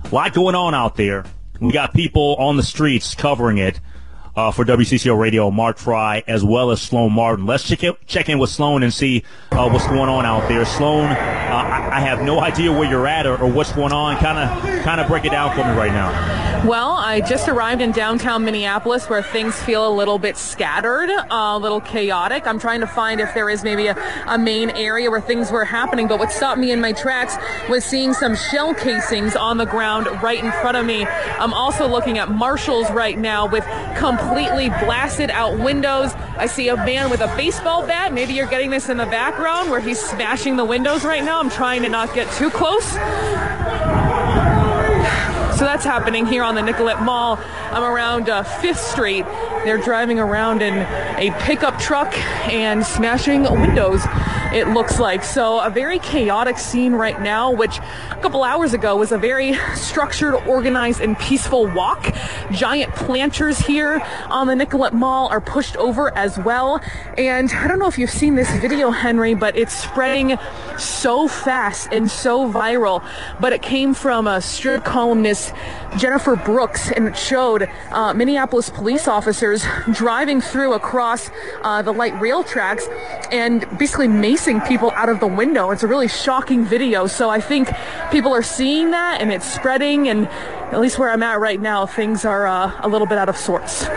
A lot going on out there. We got people on the streets covering it for WCCO Radio, Mark Fry, as well as Sloan Martin. Let's check in with Sloan and see what's going on out there. Sloan, I have no idea where you're at or what's going on. Kind of break it down for me right now. Well, I just arrived in downtown Minneapolis where things feel a little bit scattered, a little chaotic. I'm trying to find if there is maybe a main area where things were happening, but what stopped me in my tracks was seeing some shell casings on the ground right in front of me. I'm also looking at Marshalls right now with completely blasted out windows. I see a man with a baseball bat. Maybe you're getting this in the background where he's smashing the windows right now. I'm trying to not get too close. So that's happening here on the Nicollet Mall. I'm around 5th Street. They're driving around in a pickup truck and smashing windows, it looks like. So a very chaotic scene right now, which a couple hours ago was a very structured, organized, and peaceful walk. Giant planters here on the Nicollet Mall are pushed over as well. And I don't know if you've seen this video, Henry, but it's spreading so fast and so viral. But it came from a strip columnist, Jennifer Brooks, and it showed Minneapolis police officers driving through across the light rail tracks and basically macing people out of the window. It's a really shocking video. So I think people are seeing that and it's spreading, and at least where I'm at right now, things are a little bit out of sorts.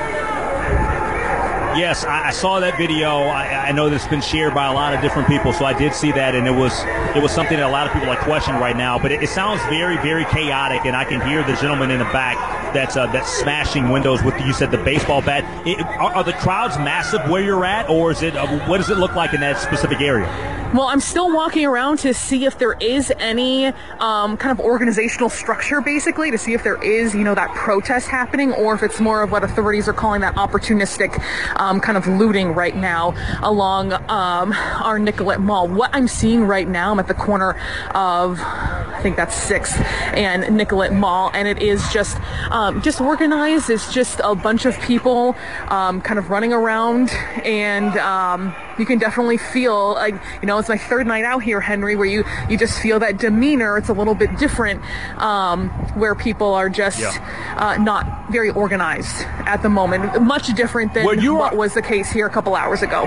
Yes, I saw that video. I know that's been shared by a lot of different people, so I did see that, and it was something that a lot of people are questioning right now. But it sounds very, very chaotic, and I can hear the gentleman in the back that's smashing windows with, you said, the baseball bat. Are the crowds massive where you're at, or is it what does it look like in that specific area? Well, I'm still walking around to see if there is any kind of organizational structure, basically, to see if there is, that protest happening, or if it's more of what authorities are calling that opportunistic kind of looting right now along our Nicollet Mall. What I'm seeing right now, I'm at the corner of, I think that's 6th and Nicollet Mall, and it is just organized. It's just a bunch of people kind of running around, and you can definitely feel like, it's my 3rd night out here, Henry, where you just feel that demeanor. It's a little bit different, where people are just not very organized at the moment. Much different than what was the case here a couple hours ago.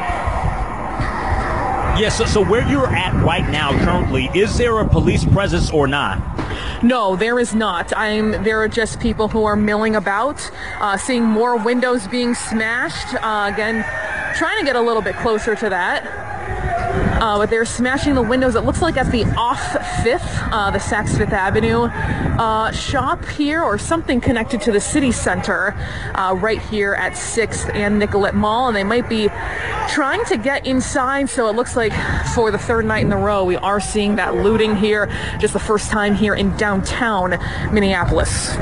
Yes, so where you're at right now currently, is there a police presence or not? No, there is not. There are just people who are milling about, seeing more windows being smashed. Again, trying to get a little bit closer to that. But they're smashing the windows, it looks like at the off 5th, the Saks Fifth Avenue shop here, or something connected to the city center right here at 6th and Nicollet Mall. And they might be trying to get inside, so it looks like for the 3rd night in a row, we are seeing that looting here, just the first time here in downtown Minneapolis.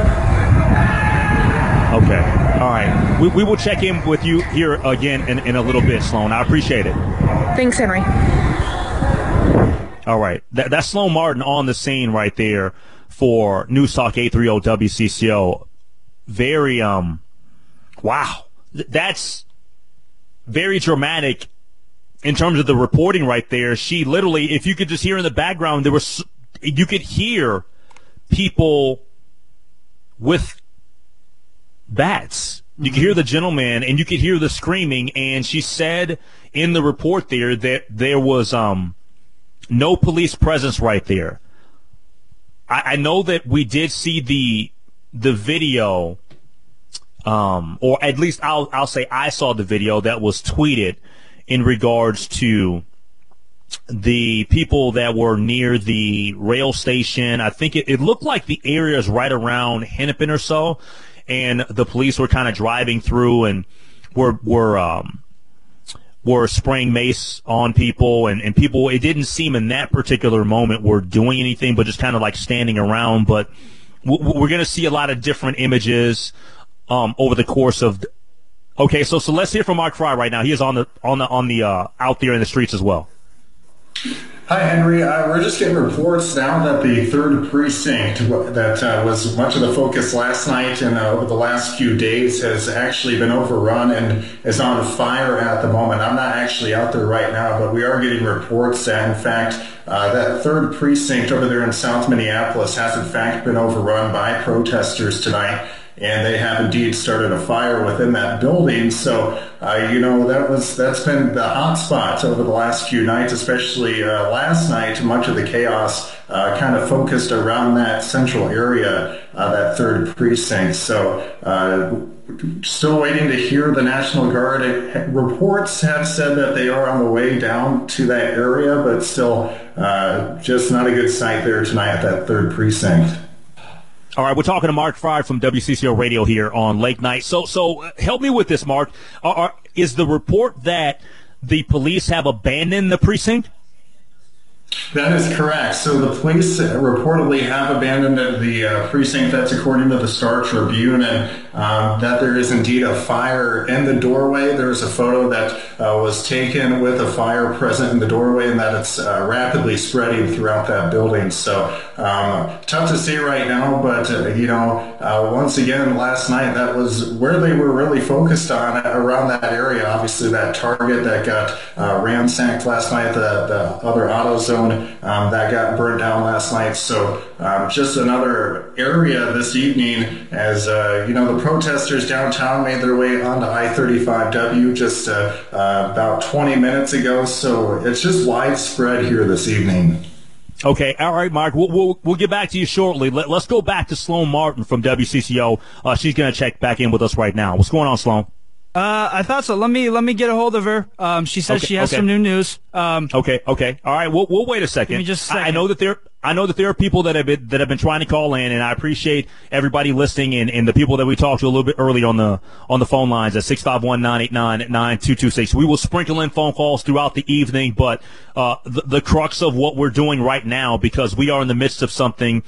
Okay. All right. We will check in with you here again in a little bit, Sloan. I appreciate it. Thanks, Henry. All right. That's Sloan Martin on the scene right there for News Talk 830 WCCO. Very, wow. That's very dramatic in terms of the reporting right there. She literally, if you could just hear in the background, you could hear people with bats. You could hear the gentleman, and you could hear the screaming, and she said in the report there that there was no police presence right there. I know that we did see the video, or at least I'll say I saw the video that was tweeted in regards to the people that were near the rail station. I think it looked like the area is right around Hennepin or so. And the police were kind of driving through and were spraying mace on people, and people, it didn't seem in that particular moment were doing anything, but just kind of like standing around. But we're going to see a lot of different images over the course of. Okay, so let's hear from Mark Fry right now. He is on the out there in the streets as well. Hi, Henry. We're just getting reports now that the 3rd precinct that was much of the focus last night and over the last few days has actually been overrun and is on fire at the moment. I'm not actually out there right now, but we are getting reports that, in fact, that third precinct over there in South Minneapolis has in fact been overrun by protesters tonight. And they have indeed started a fire within that building. So, that's been the hot spot over the last few nights, especially last night. Much of the chaos kind of focused around that central area, that third precinct. So, still waiting to hear the National Guard. Reports have said that they are on the way down to that area, but still just not a good sight there tonight at that third precinct. All right, we're talking to Mark Fry from WCCO Radio here on Lake Night. So help me with this, Mark. Is the report that the police have abandoned the precinct? That is correct. So the police reportedly have abandoned the precinct. That's according to the Star Tribune, and that there is indeed a fire in the doorway. There's a photo that was taken with a fire present in the doorway, and that it's rapidly spreading throughout that building. So tough to see right now, but once again, last night that was where they were really focused on around that area. Obviously, that Target that got ransacked last night, the other AutoZone that got burned down last night. So just another area this evening as, the protesters downtown made their way onto I-35W just about 20 minutes ago. So it's just widespread here this evening. Okay, all right, Mark. We'll get back to you shortly. Let's go back to Sloan Martin from WCCO. She's going to check back in with us right now. What's going on, Sloan? I thought so. Let me get a hold of her. She says she has some new news. Okay. All right. We'll wait a second. Give me just a second. I know that there are people that have been trying to call in, and I appreciate everybody listening and the people that we talked to a little bit earlier on the phone lines at 651-989-9226. We will sprinkle in phone calls throughout the evening, but the crux of what we're doing right now, because we are in the midst of something.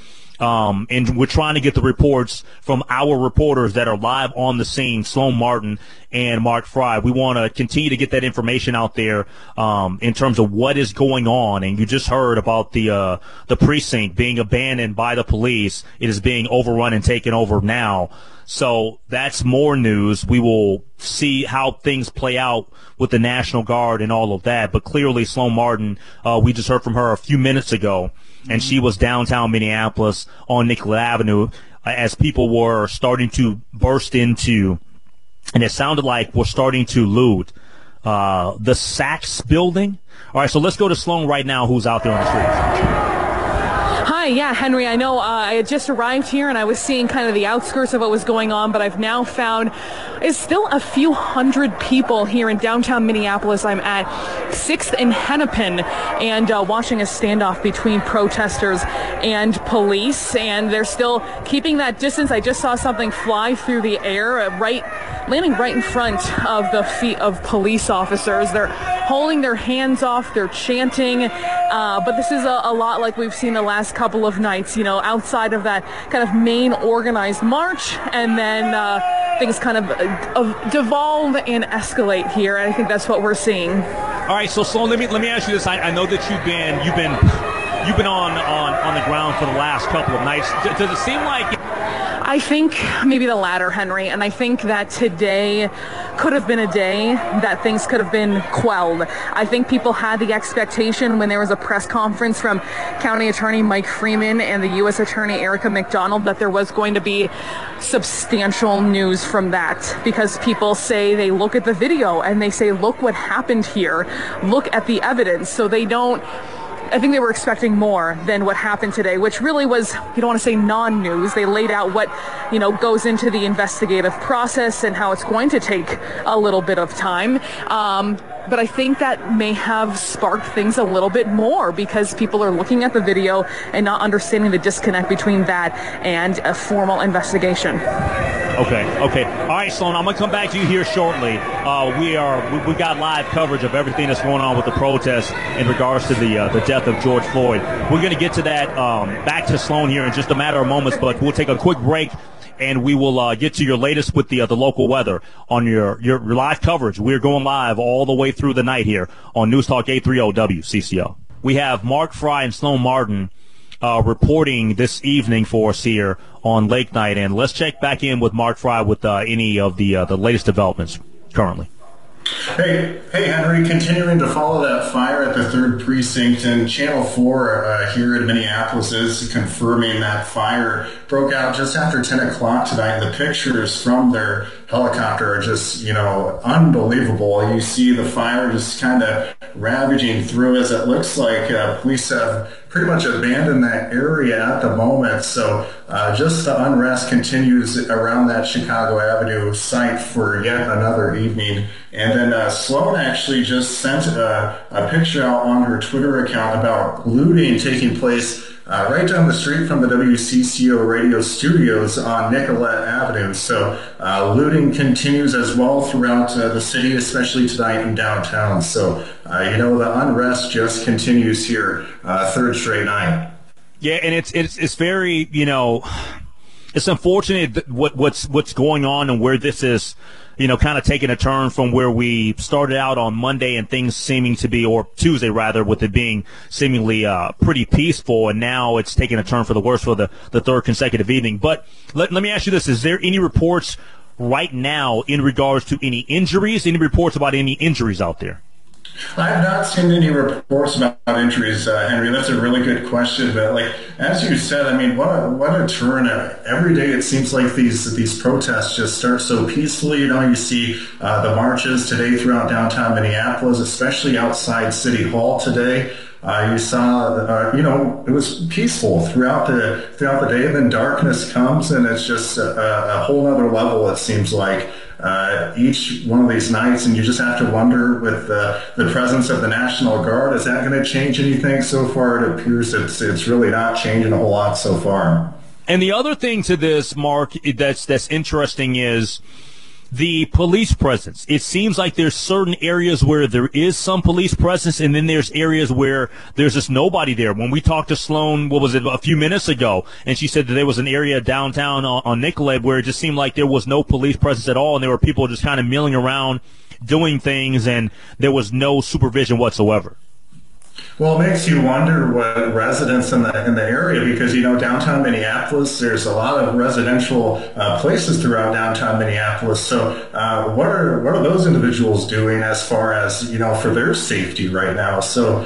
And we're trying to get the reports from our reporters that are live on the scene, Sloan Martin and Mark Fry. We want to continue to get that information out there, in terms of what is going on. And you just heard about the precinct being abandoned by the police. It is being overrun and taken over now. So that's more news. We will see how things play out with the National Guard and all of that. But clearly, Sloan Martin, we just heard from her a few minutes ago, and she was downtown Minneapolis on Nicollet Avenue as people were starting to burst into, and it sounded like we're starting to loot the Saks building. All right, so let's go to Sloan right now, who's out there on the streets. Hi, yeah, Henry, I know I had just arrived here and I was seeing kind of the outskirts of what was going on, but I've now found it's still a few hundred people here in downtown Minneapolis. I'm at 6th and Hennepin and watching a standoff between protesters and police, and they're still keeping that distance. I just saw something fly through the air, landing right in front of the feet of police officers. They're holding their hands off, they're chanting, but this is a lot like we've seen the last couple of nights, outside of that kind of main organized march, and then things kind of devolve and escalate here, and I think that's what we're seeing. All right, so Sloan, let me ask you this. I know that you've been on the ground for the last couple of nights. Does it seem like... I think maybe the latter, Henry, and I think that today could have been a day that things could have been quelled. I think people had the expectation when there was a press conference from County Attorney Mike Freeman and the U.S. Attorney Erica McDonald that there was going to be substantial news from that, because people say they look at the video and they say, look what happened here, look at the evidence, so they don't... I think they were expecting more than what happened today, which really was, you don't want to say non-news. They laid out what, goes into the investigative process and how it's going to take a little bit of time. But I think that may have sparked things a little bit more because people are looking at the video and not understanding the disconnect between that and a formal investigation. Okay. All right, Sloan, I'm going to come back to you here shortly. We got live coverage of everything that's going on with the protests in regards to the death of George Floyd. We're going to get to that back to Sloan here in just a matter of moments, but we'll take a quick break. And we will get to your latest with the local weather on your live coverage. We're going live all the way through the night here on News Talk 830 WCCO. We have Mark Fry and Sloan Martin reporting this evening for us here on Lake Night. And let's check back in with Mark Fry with any of the latest developments currently. Hey, Henry, continuing to follow that fire at the 3rd Precinct, and Channel 4 here in Minneapolis is confirming that fire broke out just after 10 o'clock tonight. The pictures from their helicopter are just, unbelievable. You see the fire just kind of ravaging through as it looks like police have pretty much abandoned that area at the moment. So just the unrest continues around that Chicago Avenue site for yet another evening. And then Sloan actually just sent a picture out on her Twitter account about looting taking place right down the street from the WCCO radio studios on Nicollet Avenue. So looting continues as well throughout the city, especially tonight in downtown. So, the unrest just continues here, 3rd straight night. Yeah, and it's very, it's unfortunate what's going on and where this is, kind of taking a turn from where we started out on Monday and things seeming to be, or Tuesday rather, with it being seemingly pretty peaceful, and now it's taking a turn for the worse for the 3rd consecutive evening. But let me ask you this. Is there any reports right now in regards to any injuries, any reports about any injuries out there? I have not seen any reports about injuries, Henry. That's a really good question. But as you said, what a turn! Every day it seems like these protests just start so peacefully. You see the marches today throughout downtown Minneapolis, especially outside City Hall today. You saw, it was peaceful throughout the day, and then darkness comes, and it's just a whole other level. It seems like. Each one of these nights, and you just have to wonder with the presence of the National Guard, is that going to change anything? So far, it appears it's really not changing a whole lot so far. And the other thing to this, Mark, that's interesting is the police presence. It seems like there's certain areas where there is some police presence, and then there's areas where there's just nobody there. When we talked to Sloan, a few minutes ago, and she said that there was an area downtown on Nicollet where it just seemed like there was no police presence at all, and there were people just kind of milling around doing things, and there was no supervision whatsoever. Well, it makes you wonder what residents in the area, because downtown Minneapolis, there's a lot of residential places throughout downtown Minneapolis. So what are those individuals doing as far as for their safety right now? So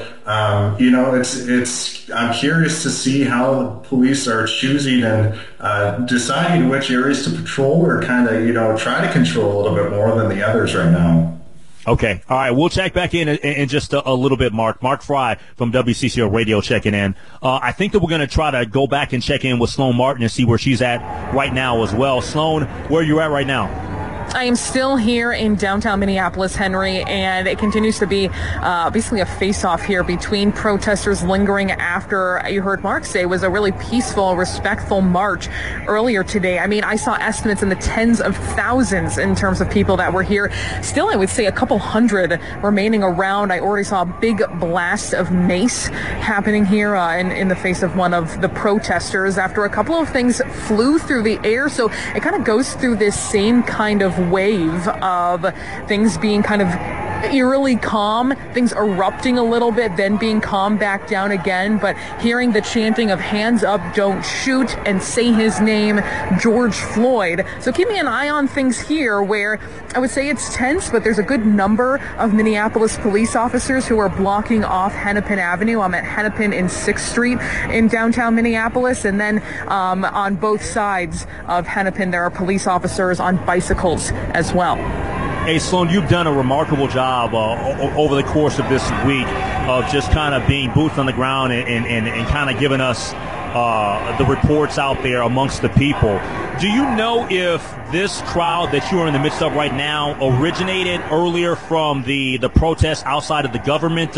it's I'm curious to see how the police are choosing and deciding which areas to patrol, or kind of try to control a little bit more than the others right now. Okay. All right. We'll check back in just a little bit, Mark. Mark Fry from WCCO Radio checking in. I think that we're going to try to go back and check in with Sloan Martin and see where she's at right now as well. Sloan, where are you at right now? I am still here in downtown Minneapolis, Henry, and it continues to be basically a face-off here between protesters lingering after, you heard Mark say, was a really peaceful, respectful march earlier today. I saw estimates in the tens of thousands in terms of people that were here. Still, I would say a couple hundred remaining around. I already saw a big blast of mace happening here in the face of one of the protesters after a couple of things flew through the air. So it kind of goes through this same kind of wave of things being kind of eerily calm, things erupting a little bit, then being calm back down again, but hearing the chanting of hands up, don't shoot, and say his name, George Floyd. So keeping an eye on things here where I would say it's tense, but there's a good number of Minneapolis police officers who are blocking off Hennepin Avenue. I'm at Hennepin and 6th Street in downtown Minneapolis, and then on both sides of Hennepin there are police officers on bicycles as well. Hey, Sloan, you've done a remarkable job over the course of this week of just kind of being boots on the ground and kind of giving us the reports out there amongst the people. Do you know if this crowd that you are in the midst of right now originated earlier from the protest outside of the government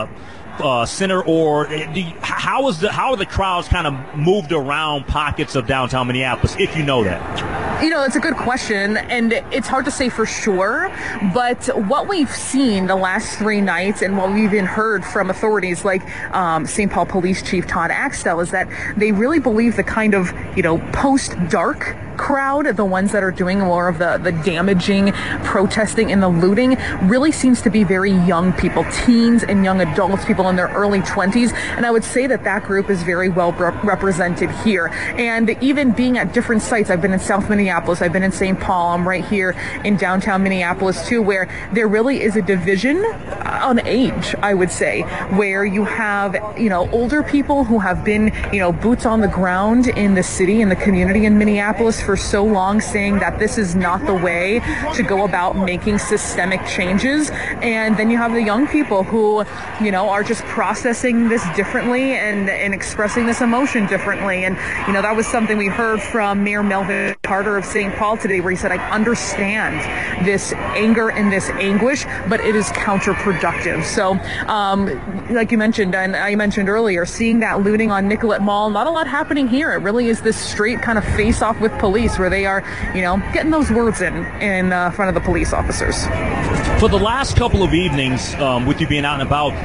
center, or how are the crowds kind of moved around pockets of downtown Minneapolis, if you know that? It's a good question, and it's hard to say for sure, but what we've seen the last 3 nights and what we've even heard from authorities like St. Paul Police Chief Todd Axtell is that they really believe the kind of, post-dark crowd, the ones that are doing more of the damaging protesting and the looting, really seems to be very young people, teens and young adults, people in their early 20s. And I would say that group is very well represented here. And even being at different sites, I've been in South Minneapolis, I've been in St. Paul, I'm right here in downtown Minneapolis too, where there really is a division on age, I would say, where you have, older people who have been, boots on the ground in the city, in the community in Minneapolis for so long, saying that this is not the way to go about making systemic changes. And then you have the young people who, are just processing this differently and expressing this emotion differently. And, that was something we heard from Mayor Melvin Carter of St. Paul today, where he said, I understand this anger and this anguish, but it is counterproductive. So, like you mentioned, and I mentioned earlier, seeing that looting on Nicollet Mall, not a lot happening here. It really is this straight kind of face-off with police, where they are, getting those words in front of the police officers. For the last couple of evenings, with you being out and about,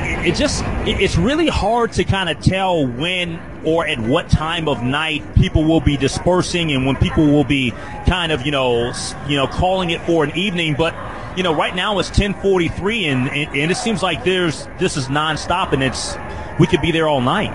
it's really hard to kind of tell when or at what time of night people will be dispersing and when people will be kind of, calling it for an evening. But, right now it's 10:43 and it seems like this is nonstop and we could be there all night.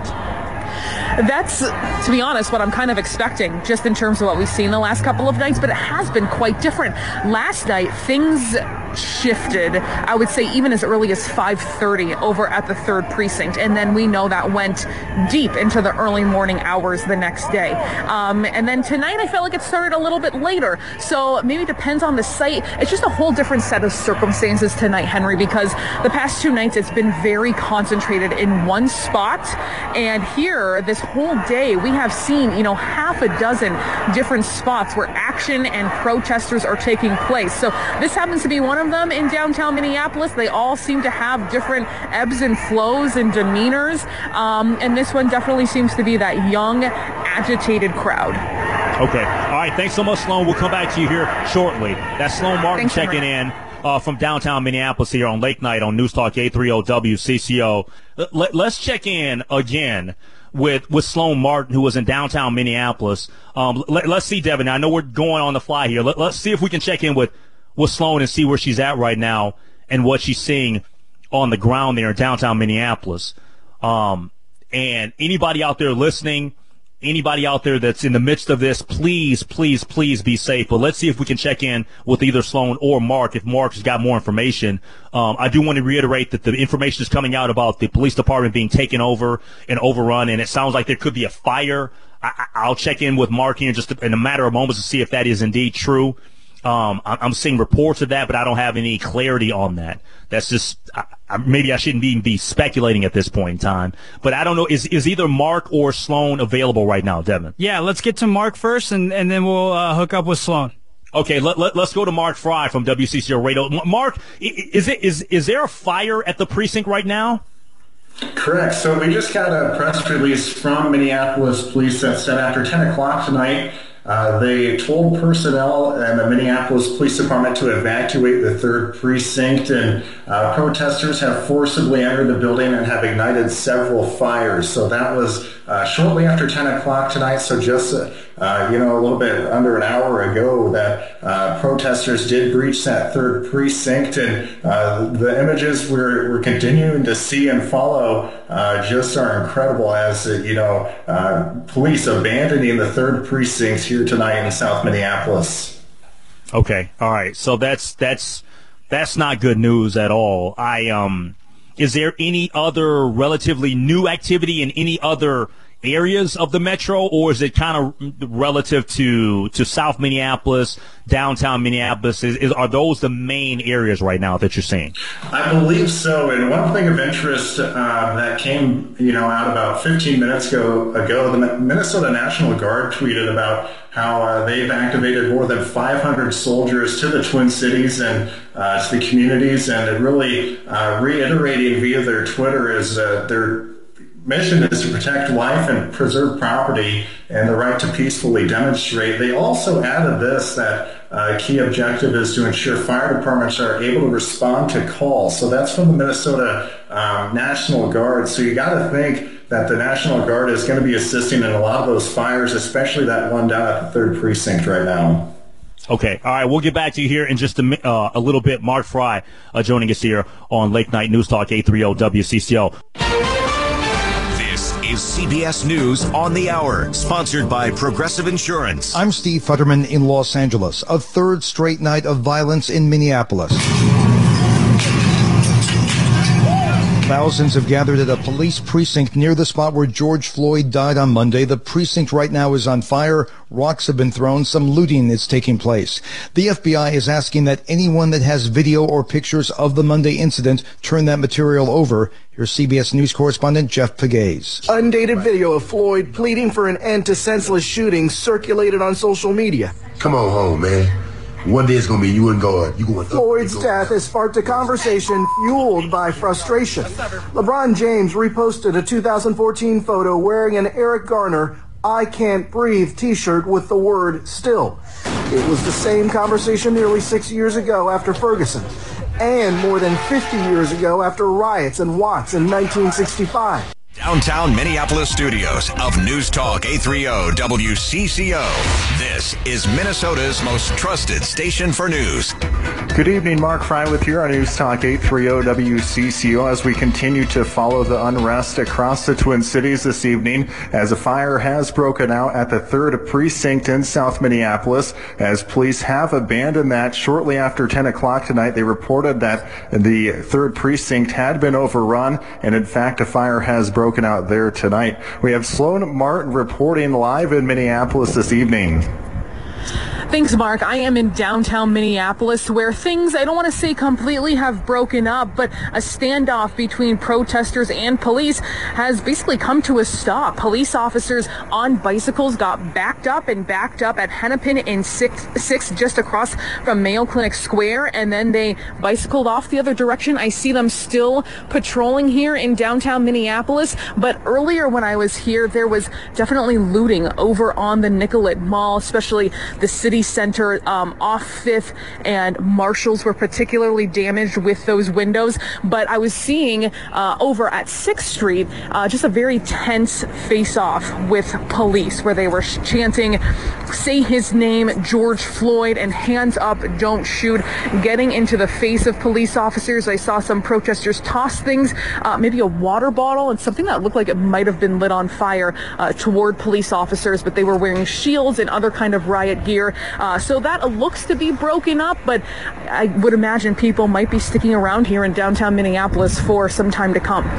That's, to be honest, what I'm kind of expecting, just in terms of what we've seen the last couple of nights, but it has been quite different. Last night, things shifted, I would say, even as early as 5:30 over at the 3rd Precinct, and then we know that went deep into the early morning hours the next day. And then tonight, I felt like it started a little bit later, so maybe it depends on the site. It's just a whole different set of circumstances tonight, Henry, because the past 2 nights, it's been very concentrated in one spot, and here, this whole day, we have seen, half a dozen different spots where action and protesters are taking place. So this happens to be one of them in downtown Minneapolis. They all seem to have different ebbs and flows and demeanors. And this one definitely seems to be that young, agitated crowd. Okay. All right. Thanks so much, Sloan. We'll come back to you here shortly. That's Sloan Martin checking in from downtown Minneapolis here on Late Night on News Talk 830 WCCO. Let's check in again with Sloan Martin, who was in downtown Minneapolis. Let's see, Devin. I know we're going on the fly here. Let's see if we can check in with Sloan and see where she's at right now and what she's seeing on the ground there in downtown Minneapolis. And anybody out there listening, anybody out there that's in the midst of this, please, please, please be safe. But let's see if we can check in with either Sloan or Mark, if Mark has got more information. I do want to reiterate that the information is coming out about the police department being taken over and overrun, and it sounds like there could be a fire. I'll check in with Mark here just in a matter of moments to see if that is indeed true. I'm seeing reports of that, but I don't have any clarity on that. That's just maybe I shouldn't even be speculating at this point in time. But I don't know. Is either Mark or Sloan available right now, Devin? Yeah, let's get to Mark first, and then we'll hook up with Sloan. Okay, let's go to Mark Fry from WCCO Radio. Mark, is there a fire at the precinct right now? Correct. So we just got a press release from Minneapolis Police that said after 10 o'clock tonight, they told personnel and the Minneapolis Police Department to evacuate the 3rd Precinct, and protesters have forcibly entered the building and have ignited several fires. So that was shortly after 10 o'clock tonight, so just a little bit under an hour ago that protesters did breach that 3rd Precinct, and the images we're continuing to see and follow just are incredible as, police abandoning the 3rd Precinct here tonight in South Minneapolis. Okay, all right. So that's not good news at all. Is there any other relatively new activity in any other areas of the metro, or is it kind of relative to South Minneapolis, downtown Minneapolis? Are those the main areas right now that you're seeing? I believe so. And one thing of interest that came out about 15 minutes ago, the Minnesota National Guard tweeted about how they've activated more than 500 soldiers to the Twin Cities and to the communities, and it really reiterating via their Twitter is their mission is to protect life and preserve property and the right to peacefully demonstrate. They also added this, that a key objective is to ensure fire departments are able to respond to calls. So that's from the Minnesota National Guard. So you got to think that the National Guard is going to be assisting in a lot of those fires, especially that one down at the 3rd Precinct right now. Okay. All right. We'll get back to you here in just a little bit. Mark Fry joining us here on Late Night News Talk 830 WCCO. This is CBS News on the Hour, sponsored by Progressive Insurance. I'm Steve Futterman in Los Angeles. A third straight night of violence in Minneapolis. Thousands have gathered at a police precinct near the spot where George Floyd died on Monday. The precinct right now is on fire. Rocks have been thrown. Some looting is taking place. The FBI is asking that anyone that has video or pictures of the Monday incident turn that material over. Here's CBS News correspondent Jeff Pegues. Undated video of Floyd pleading for an end to senseless shootings circulated on social media. Come on home, man. One day it's going to be you and God. You going Floyd's death has sparked a conversation fueled by frustration. LeBron James reposted a 2014 photo wearing an Eric Garner I Can't Breathe t-shirt with the word still. It was the same conversation nearly 6 years ago after Ferguson, and more than 50 years ago after riots in Watts in 1965. Downtown Minneapolis studios of News Talk 830 WCCO. This is Minnesota's most trusted station for news. Good evening, Mark Fry with you on News Talk 830 WCCO as we continue to follow the unrest across the Twin Cities this evening as a fire has broken out at the 3rd Precinct in South Minneapolis as police have abandoned that shortly after 10 o'clock tonight. They reported that the 3rd Precinct had been overrun and in fact a fire has broken out there tonight. We have Sloan Martin reporting live in Minneapolis this evening. Thanks, Mark. I am in downtown Minneapolis where things, I don't want to say completely have broken up, but a standoff between protesters and police has basically come to a stop. Police officers on bicycles got backed up at Hennepin and 6th just across from Mayo Clinic Square, and then they bicycled off the other direction. I see them still patrolling here in downtown Minneapolis, but earlier when I was here, there was definitely looting over on the Nicollet Mall, especially the city center off 5th, and Marshalls were particularly damaged with those windows. But I was seeing over at 6th Street just a very tense face-off with police where they were chanting, "Say his name, George Floyd," and "Hands up, don't shoot," getting into the face of police officers. I saw some protesters toss things, maybe a water bottle and something that looked like it might have been lit on fire toward police officers, but they were wearing shields and other kind of riot gear. So that looks to be broken up, but I would imagine people might be sticking around here in downtown Minneapolis for some time to come.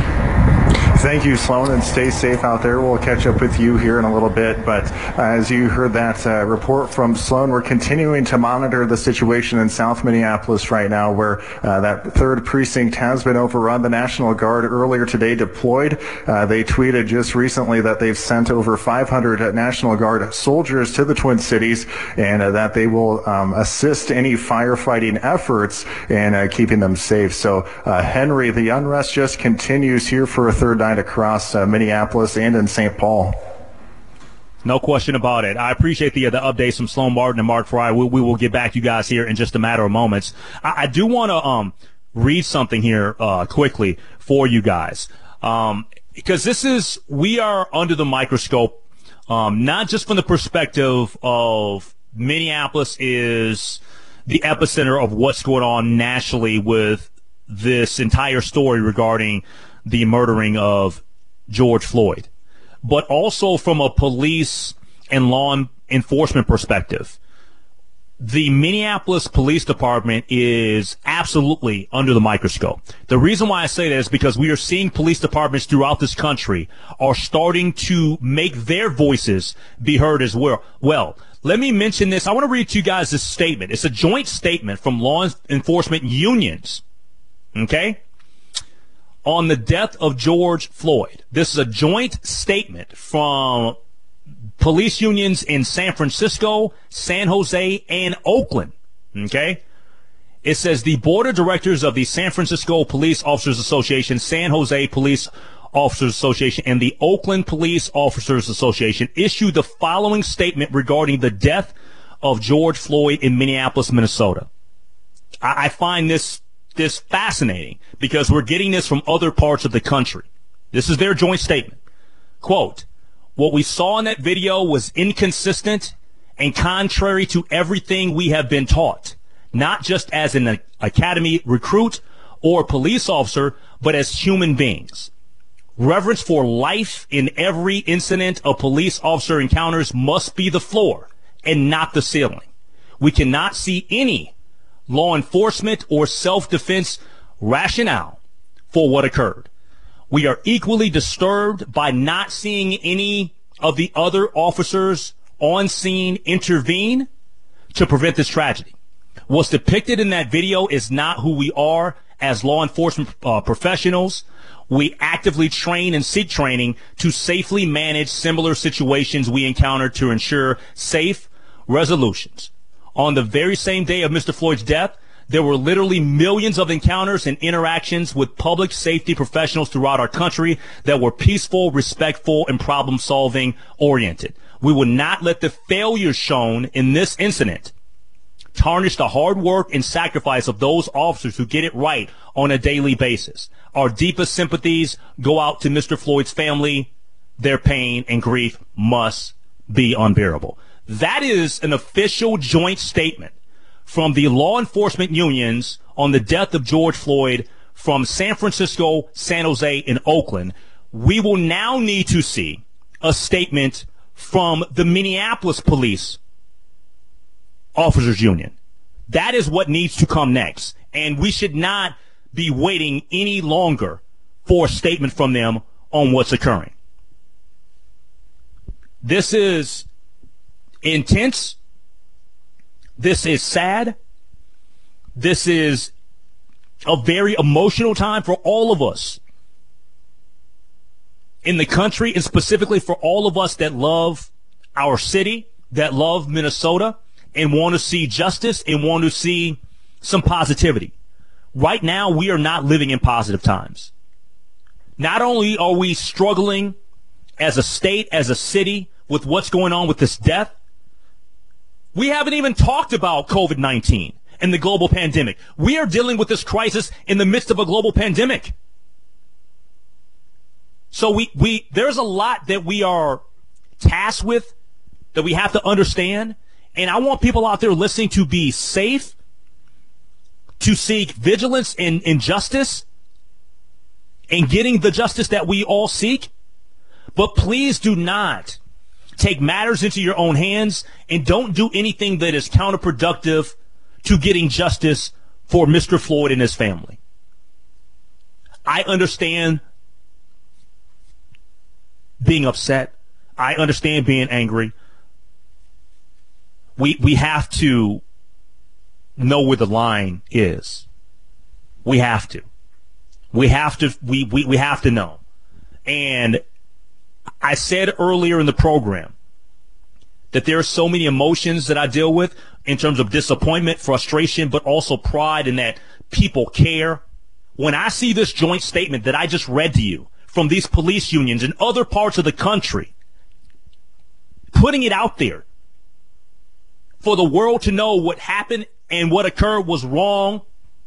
Thank you, Sloan, and stay safe out there. We'll catch up with you here in a little bit. But as you heard that report from Sloan, we're continuing to monitor the situation in South Minneapolis right now where that 3rd Precinct has been overrun. The National Guard earlier today deployed. They tweeted just recently that they've sent over 500 National Guard soldiers to the Twin Cities and that they will assist any firefighting efforts and keeping them safe. So, Henry, the unrest just continues here for a third night across Minneapolis and in St. Paul. No question about it. I appreciate the updates from Sloan Martin and Mark Fry. We will get back to you guys here in just a matter of moments. I do want to read something here quickly for you guys because we are under the microscope, not just from the perspective of Minneapolis is the epicenter of what's going on nationally with this entire story regarding the murdering of George Floyd, but also from a police and law enforcement perspective. The Minneapolis Police Department is absolutely under the microscope. The reason why I say that is because we are seeing police departments throughout this country are starting to make their voices be heard as well. Well, let me mention this. I want to read to you guys this statement. It's a joint statement from law enforcement unions. Okay? On the death of George Floyd. This is a joint statement from police unions in San Francisco, San Jose, and Oakland. Okay? It says the board of directors of the San Francisco Police Officers Association, San Jose Police Officers Association, and the Oakland Police Officers Association issued the following statement regarding the death of George Floyd in Minneapolis, Minnesota. I find this fascinating because we're getting this from other parts of the country. This is their joint statement. Quote, "What we saw in that video was inconsistent and contrary to everything we have been taught, not just as an academy recruit or police officer, but as human beings. Reverence for life in every incident a police officer encounters must be the floor and not the ceiling. We cannot see any law enforcement or self-defense rationale for what occurred. We are equally disturbed by not seeing any of the other officers on scene intervene to prevent this tragedy. What's depicted in that video is not who we are as law enforcement professionals. We actively train and seek training to safely manage similar situations we encounter to ensure safe resolutions. On the very same day of Mr. Floyd's death, there were literally millions of encounters and interactions with public safety professionals throughout our country that were peaceful, respectful, and problem-solving oriented. We will not let the failures shown in this incident tarnish the hard work and sacrifice of those officers who get it right on a daily basis. Our deepest sympathies go out to Mr. Floyd's family. Their pain and grief must be unbearable." That is an official joint statement from the law enforcement unions on the death of George Floyd from San Francisco, San Jose, and Oakland. We will now need to see a statement from the Minneapolis Police Officers Union. That is what needs to come next. And we should not be waiting any longer for a statement from them on what's occurring. This is intense. This is sad. This is a very emotional time for all of us in the country, and specifically for all of us that love our city, that love Minnesota, and want to see justice and want to see some positivity. Right now, we are not living in positive times. Not only are we struggling as a state, as a city, with what's going on with this death, we haven't even talked about COVID-19 and the global pandemic. We are dealing with this crisis in the midst of a global pandemic. So there's a lot that we are tasked with that we have to understand. And I want people out there listening to be safe, to seek vigilance and justice, and getting the justice that we all seek. But please do not take matters into your own hands, and don't do anything that is counterproductive to getting justice for Mr. Floyd and his family. I understand being upset. I understand being angry. We have to know where the line is. We have to. We have to know. And I said earlier in the program that there are so many emotions that I deal with in terms of disappointment, frustration, but also pride in that people care. When I see this joint statement that I just read to you from these police unions in other parts of the country, putting it out there for the world to know what happened and what occurred was wrong,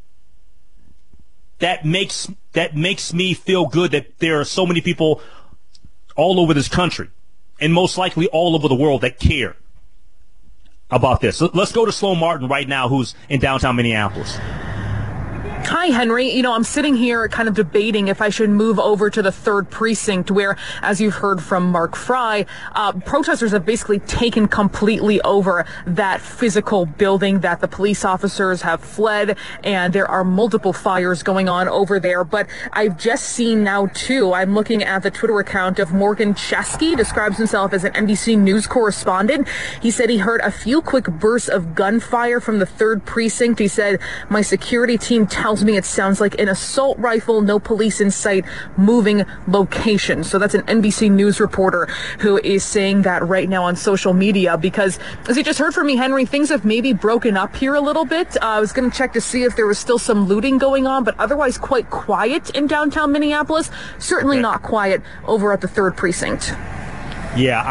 that makes me feel good that there are so many people all over this country, and most likely all over the world, that care about this. So let's go to Sloan Martin right now, who's in downtown Minneapolis. Hi, Henry. I'm sitting here kind of debating if I should move over to the 3rd precinct where, as you've heard from Mark Fry, protesters have basically taken completely over that physical building that the police officers have fled, and there are multiple fires going on over there. But I've just seen now, too, I'm looking at the Twitter account of Morgan Chesky, describes himself as an NBC News correspondent. He said he heard a few quick bursts of gunfire from the 3rd precinct. He said, "My security team tells me it sounds like an assault rifle, no police in sight, moving location." So that's an NBC News reporter who is saying that right now on social media, because as you just heard from me, Henry, things have maybe broken up here a little bit. I was going to check to see if there was still some looting going on, but otherwise quite quiet in downtown Minneapolis. Certainly not quiet over at the 3rd precinct. Yeah,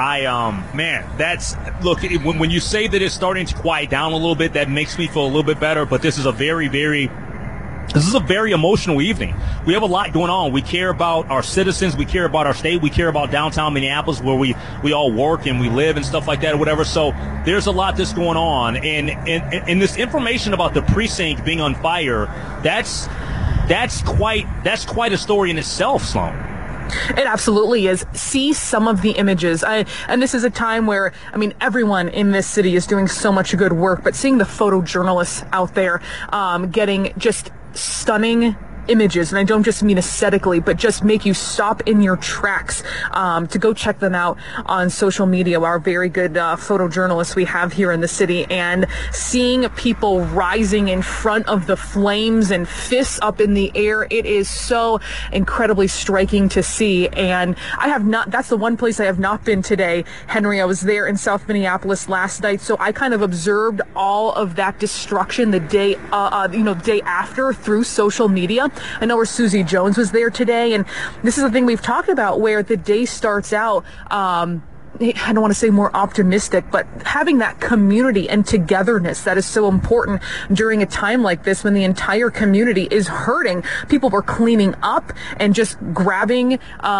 look, when you say that it's starting to quiet down a little bit, that makes me feel a little bit better, but this is a very, very This is a very emotional evening. We have a lot going on. We care about our citizens. We care about our state. We care about downtown Minneapolis, where we all work and we live and stuff like that or whatever. So there's a lot that's going on. And this information about the precinct being on fire, that's quite a story in itself, Sloan. It absolutely is. See some of the images. And this is a time where, everyone in this city is doing so much good work, but seeing the photojournalists out there getting just stunning images, and I don't just mean aesthetically, but just make you stop in your tracks to go check them out on social media. Our very good photojournalists we have here in the city, and seeing people rising in front of the flames and fists up in the air, it is so incredibly striking to see. And that's the one place I have not been today, Henry. I was there in South Minneapolis last night, so I kind of observed all of that destruction the day after through social media. I know where Susie Jones was there today, and this is the thing we've talked about, where the day starts out, I don't want to say more optimistic, but having that community and togetherness that is so important during a time like this when the entire community is hurting. People were cleaning up and just grabbing,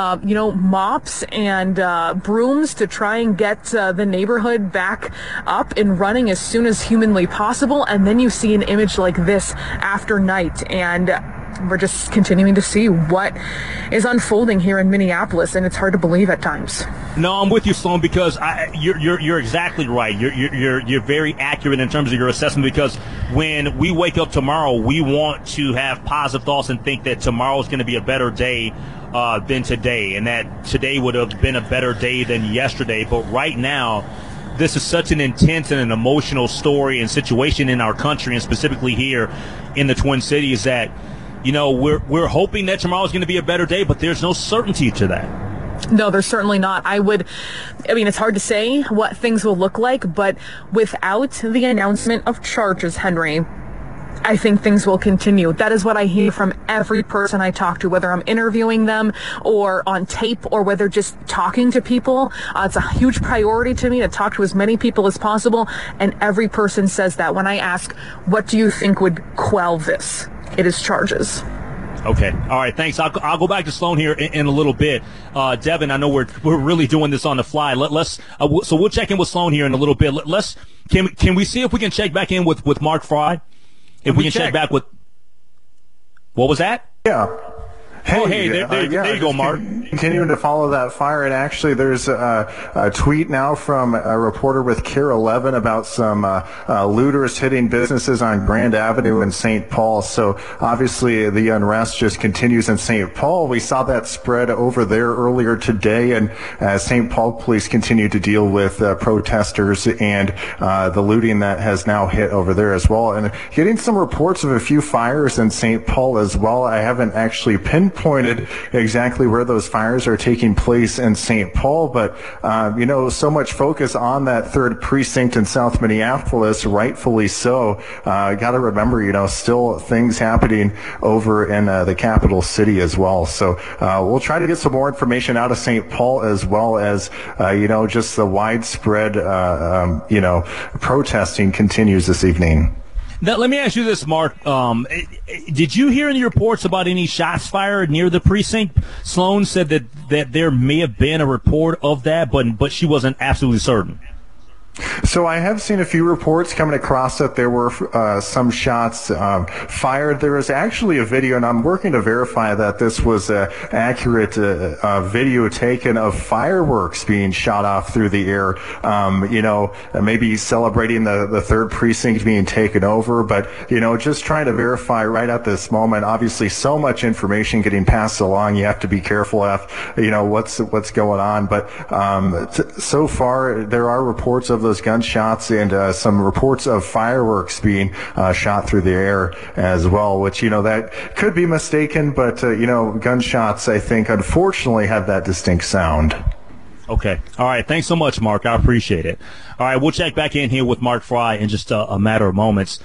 mops and brooms to try and get the neighborhood back up and running as soon as humanly possible. And then you see an image like this after night, and we're just continuing to see what is unfolding here in Minneapolis, and it's hard to believe at times. No, I'm with you, Sloan, because you're exactly right. You're very accurate in terms of your assessment, because when we wake up tomorrow, we want to have positive thoughts and think that tomorrow is going to be a better day than today, and that today would have been a better day than yesterday. But right now, this is such an intense and an emotional story and situation in our country, and specifically here in the Twin Cities, that we're hoping that tomorrow is going to be a better day, but there's no certainty to that. No, there's certainly not. It's hard to say what things will look like, but without the announcement of charges, Henry, I think things will continue. That is what I hear from every person I talk to, whether I'm interviewing them or on tape or whether just talking to people. It's a huge priority to me to talk to as many people as possible, and every person says that. When I ask, what do you think would quell this? It is charges. Okay. All right. Thanks. I'll go back to Sloan here in a little bit. Devin, I know we're really doing this on the fly. So we'll check in with Sloan here in a little bit. Can we see if we can check back in with Mark Fry? If we can check back with, what was that? Yeah. Hey, there you go, Mark. Continuing to follow that fire, and actually there's a tweet now from a reporter with KARE 11 about some looters hitting businesses on Grand Avenue in St. Paul. So obviously the unrest just continues in St. Paul. We saw that spread over there earlier today, and St. Paul police continue to deal with protesters and the looting that has now hit over there as well. And getting some reports of a few fires in St. Paul as well. I haven't actually pinpointed exactly where those fires are taking place in St. Paul, but so much focus on that 3rd precinct in South Minneapolis, rightfully so. Got to remember, still things happening over in the capital city as well. So we'll try to get some more information out of St. Paul, as well as just the widespread protesting continues this evening. Now, let me ask you this, Mark. Did you hear any reports about any shots fired near the precinct? Sloan said that there may have been a report of that, but she wasn't absolutely certain. So I have seen a few reports coming across that there were some shots fired. There is actually a video, and I'm working to verify that this was an accurate video taken of fireworks being shot off through the air, maybe celebrating the 3rd precinct being taken over. But, just trying to verify right at this moment. Obviously, so much information getting passed along. You have to be careful of, what's going on. But so far, there are reports of those gunshots and some reports of fireworks being shot through the air as well, which, that could be mistaken, but, gunshots, I think, unfortunately have that distinct sound. Okay. All right. Thanks so much, Mark. I appreciate it. All right. We'll check back in here with Mark Fry in just a matter of moments,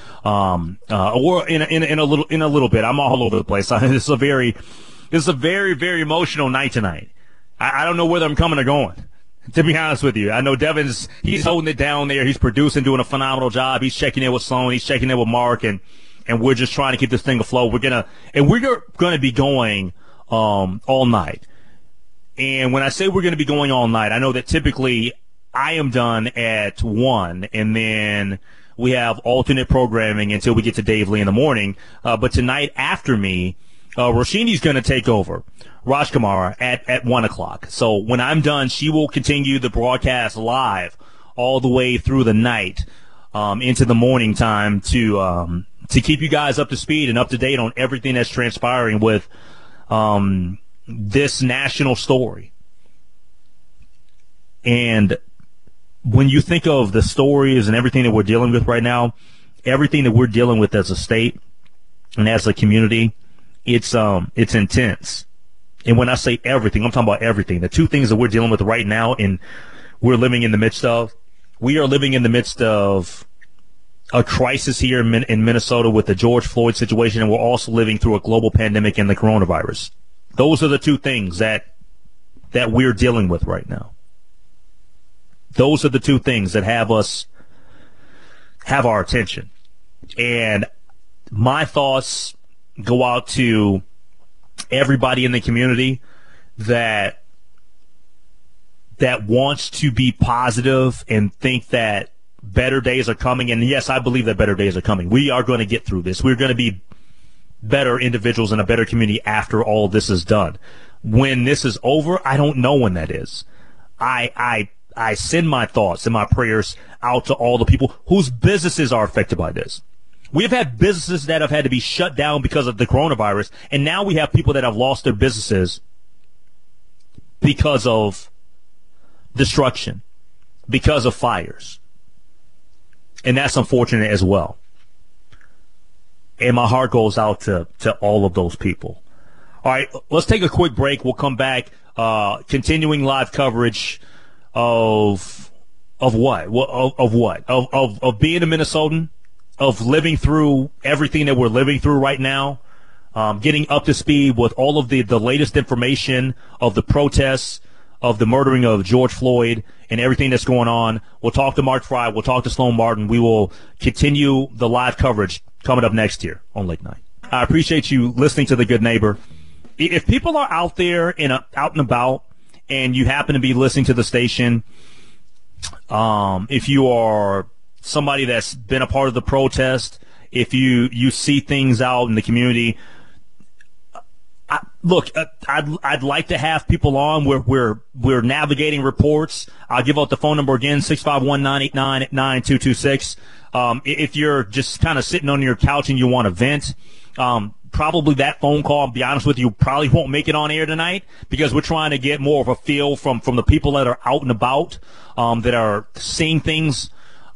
or in a little bit. I'm all over the place. This is a very, very emotional night tonight. I don't know whether I'm coming or going, to be honest with you. I know he's holding it down there. He's producing, doing a phenomenal job. He's checking in with Sloan. He's checking in with Mark. And and we're just trying to keep this thing afloat. We're gonna be going all night. And when I say we're going to be going all night, I know that typically I am done at 1, and then we have alternate programming until we get to Dave Lee in the morning. But tonight after me, Roshini's going to take over Raj Kumar at 1 o'clock. So when I'm done, she will continue the broadcast live all the way through the night into the morning time to keep you guys up to speed and up to date on everything that's transpiring with this national story. And when you think of the stories and everything that we're dealing with right now, everything that we're dealing with as a state and as a community, it's intense. And when I say everything, I'm talking about everything. The two things that we're dealing with right now and we're living in the midst of, we are living in the midst of a crisis here in Minnesota with the George Floyd situation, and we're also living through a global pandemic and the coronavirus. Those are the two things that we're dealing with right now. Those are the two things that have our attention. And my thoughts go out to everybody in the community that wants to be positive and think that better days are coming. And yes, I believe that better days are coming. We are going to get through this. We're going to be better individuals in a better community after all of this is done. When this is over, I don't know when that is. I send my thoughts and my prayers out to all the people whose businesses are affected by this. We have had businesses that have had to be shut down because of the coronavirus, and now we have people that have lost their businesses because of destruction, because of fires. And that's unfortunate as well. And my heart goes out to all of those people. All right, let's take a quick break. We'll come back, continuing live coverage of what? Of being a Minnesotan, of living through everything that we're living through right now, getting up to speed with all of the latest information of the protests, of the murdering of George Floyd and everything that's going on. We'll talk to Mark Fry. We'll talk to Sloan Martin. We will continue the live coverage coming up next year on Late Night. I appreciate you listening to The Good Neighbor. If people are out there out and about and you happen to be listening to the station, if you are somebody that's been a part of the protest, if you see things out in the community, I'd like to have people on. We're navigating reports. I'll give out the phone number again, 651-989-9226. If you're just kind of sitting on your couch and you want to vent, probably that phone call, I'll be honest with you, probably won't make it on air tonight because we're trying to get more of a feel from the people that are out and about, that are seeing things.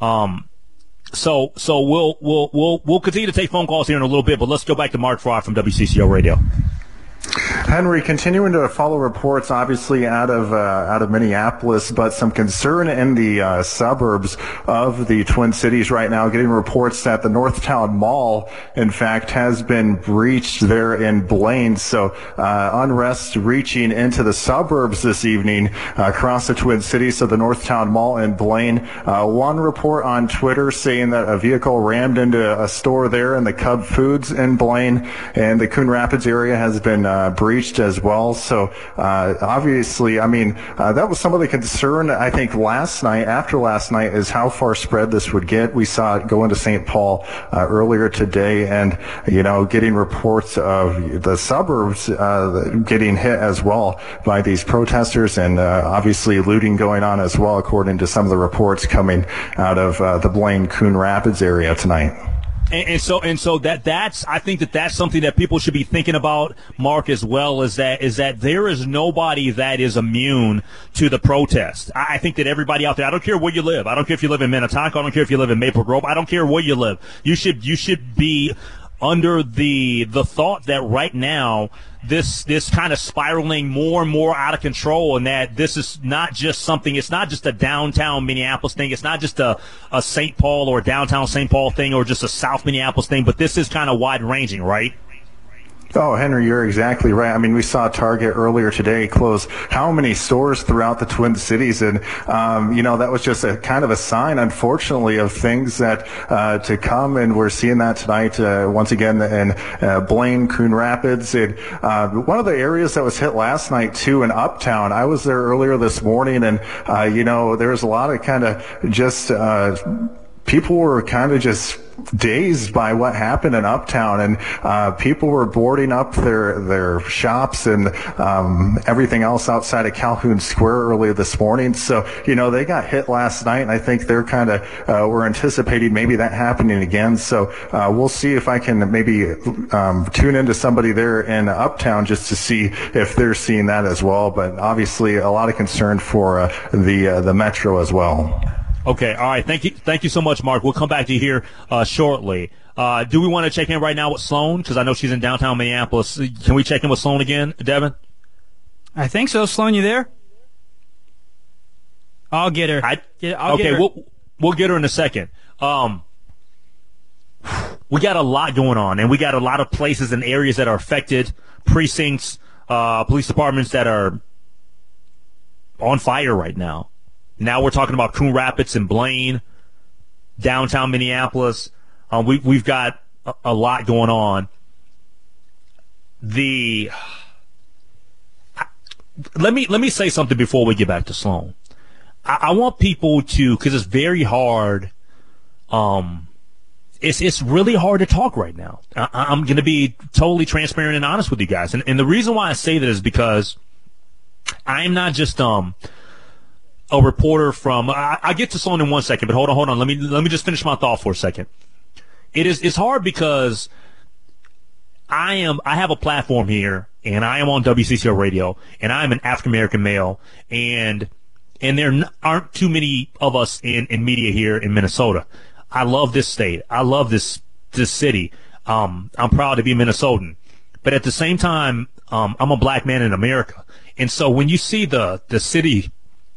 So we'll continue to take phone calls here in a little bit, but let's go back to Mark Fry from WCCO Radio. Henry, continuing to follow reports, obviously out of Minneapolis, but some concern in the suburbs of the Twin Cities right now. Getting reports that the Northtown Mall, in fact, has been breached there in Blaine. So unrest reaching into the suburbs this evening across the Twin Cities. So the Northtown Mall in Blaine. One report on Twitter saying that a vehicle rammed into a store there in the Cub Foods in Blaine, and the Coon Rapids area has been breached as well. So obviously, I mean, that was some of the concern, I think, after last night, is how far spread this would get. We saw it go into St. Paul earlier today, and, getting reports of the suburbs getting hit as well by these protesters, and obviously looting going on as well, according to some of the reports coming out of the Blaine Coon Rapids area tonight. And so that's I think that's something that people should be thinking about, Mark, as well, is that there is nobody that is immune to the protest. I think that everybody out there, I don't care where you live. I don't care if you live in Minnetonka. I don't care if you live in Maple Grove. I don't care where you live. You should be under the thought that right now this kind of spiraling more and more out of control, and that this is not just something, it's not just a downtown Minneapolis thing, it's not just a St. Paul or a downtown St. Paul thing or just a South Minneapolis thing, but this is kind of wide ranging, right? Oh, Henry, you're exactly right. I mean, we saw Target earlier today close how many stores throughout the Twin Cities, and that was just a kind of a sign, unfortunately, of things that to come. And we're seeing that tonight once again in Blaine, Coon Rapids, and one of the areas that was hit last night too in Uptown. I was there earlier this morning, and there was a lot of kind of just people were kind of just dazed by what happened in Uptown, and people were boarding up their shops and everything else outside of Calhoun Square earlier this morning. So, they got hit last night, and I think they're kind of we're anticipating maybe that happening again. So we'll see if I can maybe tune into somebody there in Uptown just to see if they're seeing that as well. But obviously a lot of concern for the Metro as well. Okay, all right. Thank you so much, Mark. We'll come back to you here shortly. Do we want to check in right now with Sloan? Because I know she's in downtown Minneapolis. Can we check in with Sloan again, Devin? I think so. Sloan, you there? I'll get her. Get her. We'll get her in a second. We got a lot going on, and we got a lot of places and areas that are affected, precincts, police departments that are on fire right now. Now we're talking about Coon Rapids and Blaine, downtown Minneapolis. We've got a lot going on. Let me say something before we get back to Sloan. I want people to, because it's very hard. It's really hard to talk right now. I'm going to be totally transparent and honest with you guys, and the reason why I say that is because I'm not just a reporter from. I get to Sloan in 1 second, but hold on. Let me just finish my thought for a second. It's hard because I have a platform here, and I am on WCCO radio, and I am an African American male, and there aren't too many of us in media here in Minnesota. I love this state. I love this city. I'm proud to be Minnesotan, but at the same time, I'm a black man in America, and so when you see the city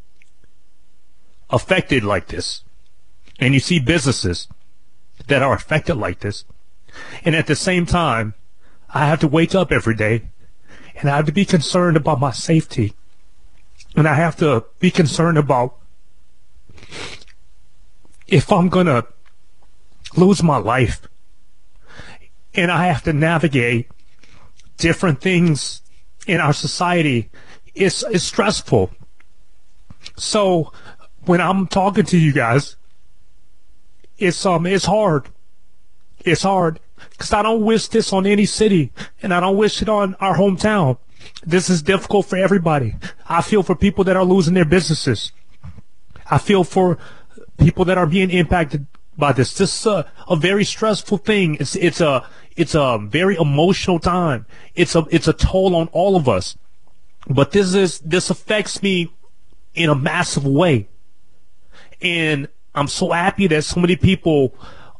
affected like this, and you see businesses that are affected like this, and at the same time, I have to wake up every day, and I have to be concerned about my safety, and I have to be concerned about if I'm going to lose my life, and I have to navigate different things in our society. It's stressful. So when I'm talking to you guys, it's hard. It's hard because I don't wish this on any city, and I don't wish it on our hometown. This is difficult for everybody. I feel for people that are losing their businesses. I feel for people that are being impacted by this. This is a very stressful thing. It's a very emotional time. It's a toll on all of us. But this affects me in a massive way. And I'm so happy that so many people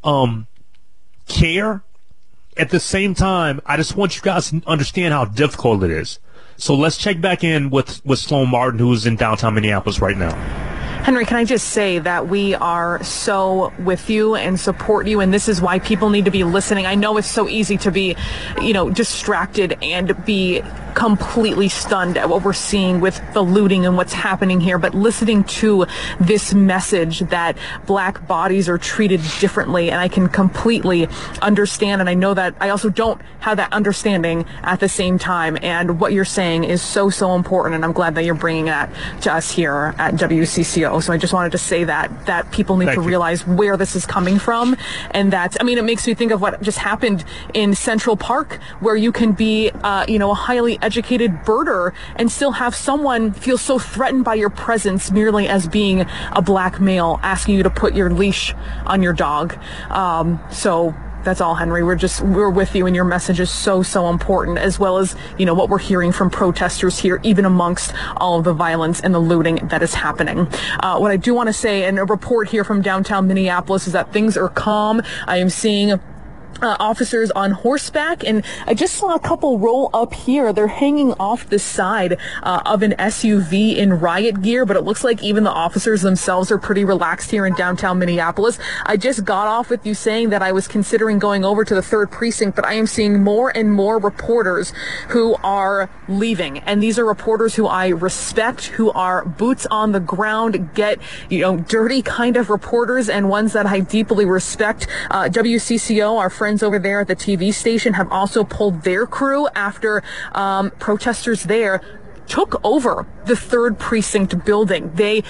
care. At the same time, I just want you guys to understand how difficult it is. So let's check back in with Sloan Martin, who's in downtown Minneapolis right now. Henry, can I just say that we are so with you and support you, and this is why people need to be listening. I know it's so easy to be, distracted and be completely stunned at what we're seeing with the looting and what's happening here, but listening to this message that black bodies are treated differently, and I can completely understand, and I know that I also don't have that understanding at the same time, and what you're saying is so important, and I'm glad that you're bringing that to us here at WCCO. So I just wanted to say that people need to realize where this is coming from, and that, it makes me think of what just happened in Central Park, where you can be, a highly educated birder and still have someone feel so threatened by your presence merely as being a black male asking you to put your leash on your dog. So that's all, Henry. We're with you, and your message is so important, as well as, what we're hearing from protesters here, even amongst all of the violence and the looting that is happening. What I do want to say, and a report here from downtown Minneapolis, is that things are calm. I am seeing officers on horseback, and I just saw a couple roll up here. They're hanging off the side of an SUV in riot gear, but it looks like even the officers themselves are pretty relaxed here in downtown Minneapolis. I just got off with you saying that I was considering going over to the 3rd Precinct, but I am seeing more and more reporters who are leaving, and these are reporters who I respect, who are boots on the ground, get, dirty kind of reporters, and ones that I deeply respect. WCCO, our friends over there at the TV station, have also pulled their crew after protesters there took over the 3rd Precinct building. The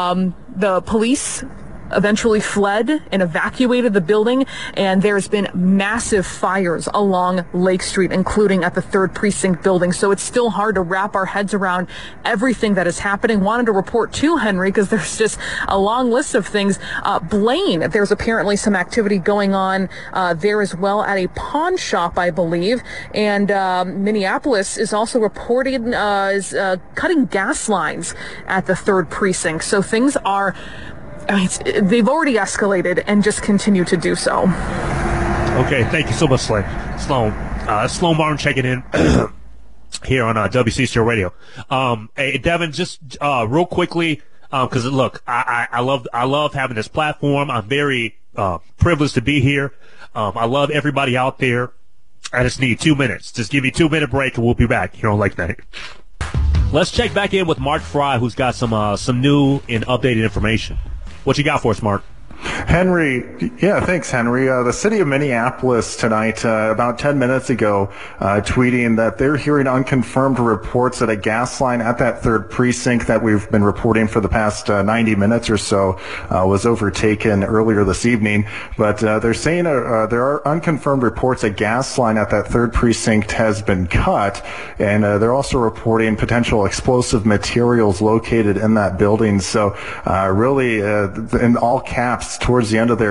police eventually fled and evacuated the building, and there's been massive fires along Lake Street, including at the 3rd Precinct building. So it's still hard to wrap our heads around everything that is happening. Wanted to report too, Henry, because there's just a long list of things. Blaine, there's apparently some activity going on there as well at a pawn shop, I believe. And Minneapolis is also reported cutting gas lines at the 3rd Precinct. So things are, they've already escalated and just continue to do so. Okay, thank you so much, Sloan. Sloan Martin checking in here on WCCO Radio. Hey, Devin, just real quickly, because look, I love having this platform. I'm very privileged to be here. I love everybody out there. I just need 2 minutes. Just give me 2-minute break, and we'll be back here on Lake Night. Let's check back in with Mark Fry, who's got some new and updated information. What you got for us, Mark? Henry, yeah, thanks, Henry. The city of Minneapolis tonight, about 10 minutes ago, tweeting that they're hearing unconfirmed reports that a gas line at that 3rd Precinct that we've been reporting for the past 90 minutes or so was overtaken earlier this evening. But they're saying there are unconfirmed reports a gas line at that 3rd Precinct has been cut, and they're also reporting potential explosive materials located in that building. So really, in all caps, towards the end of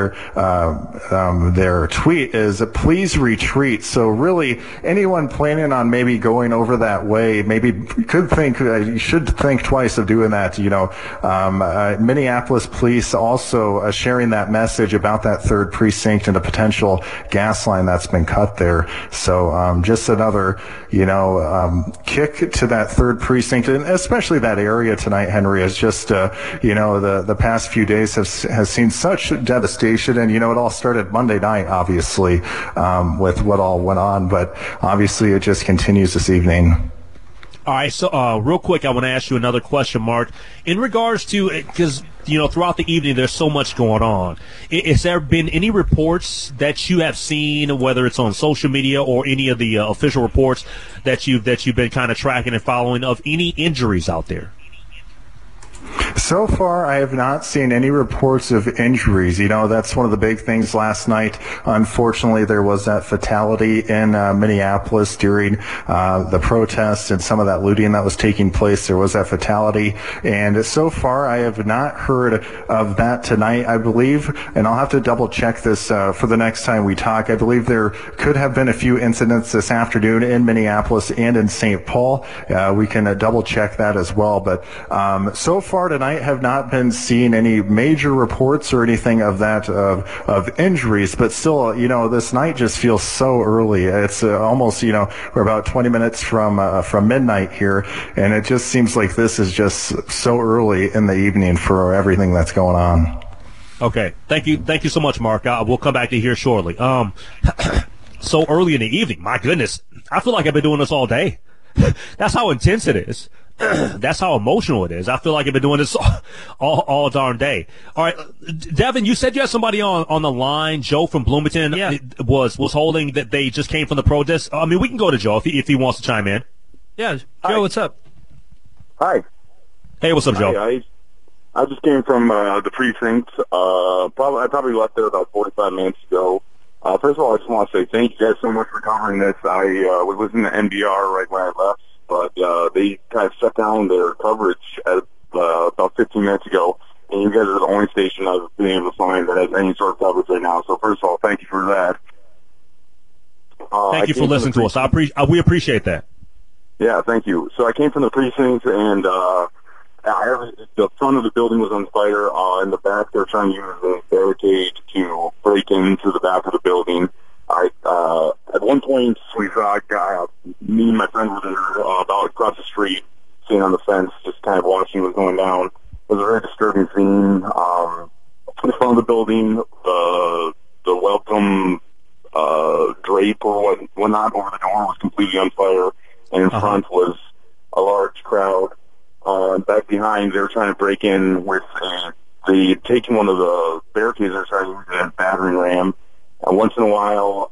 their tweet is please retreat. So really, anyone planning on maybe going over that way maybe could think you should think twice of doing that. Minneapolis police also sharing that message about that 3rd Precinct and a potential gas line that's been cut there. So just another kick to that 3rd Precinct, and especially that area tonight, Henry, is just the past few days has seen such devastation, and it all started Monday night, obviously, with what all went on, but obviously it just continues this evening. All right, so real quick, I want to ask you another question, Mark. In regards to, because throughout the evening there's so much going on, has there been any reports that you have seen, whether it's on social media or any of the official reports that you've been kind of tracking and following, of any injuries out there? So far, I have not seen any reports of injuries. That's one of the big things last night. Unfortunately, there was that fatality in Minneapolis during the protests and some of that looting that was taking place. There was that fatality. And so far, I have not heard of that tonight. I believe, and I'll have to double check this for the next time we talk, I believe there could have been a few incidents this afternoon in Minneapolis and in St. Paul. We can double check that as well. But so far tonight, have not been seeing any major reports or anything of that of injuries, but still, this night just feels so early. It's almost, we're about 20 minutes from midnight here, and it just seems like this is just so early in the evening for everything that's going on. Okay, thank you so much, Mark. We'll come back to here shortly. So early in the evening, my goodness, I feel like I've been doing this all day. That's how intense it is. That's how emotional it is. I feel like I've been doing this all darn day. All right, Devin, you said you had somebody on the line. Joe from Bloomington was holding that they just came from the protest. I mean, we can go to Joe if he wants to chime in. Yeah, Joe, Hi. What's up? Hi. Hey, what's up, Joe? I just came from the precinct. I probably left there about 45 minutes ago. First of all, I just want to say thank you guys so much for covering this. I was listening to NBR right when I left, but they kind of shut down their coverage at about 15 minutes ago, and you guys are the only station I've been able to find that has any sort of coverage right now. So first of all, thank you for that. Thank you for listening to us. We appreciate that. Yeah, thank you. So I came from the precinct, and the front of the building was on fire. In the back, they're trying to use a barricade to break into the back of the building. I point, we saw a guy, me and my friend were there about across the street, sitting on the fence, just kind of watching what was going down. It was a very disturbing scene. In front of the building, the welcome drape or whatnot over the door was completely on fire, and in front was a large crowd. Back behind, they were trying to break in with they taken one of the barricades. They were trying to use that battering ram. And once in a while,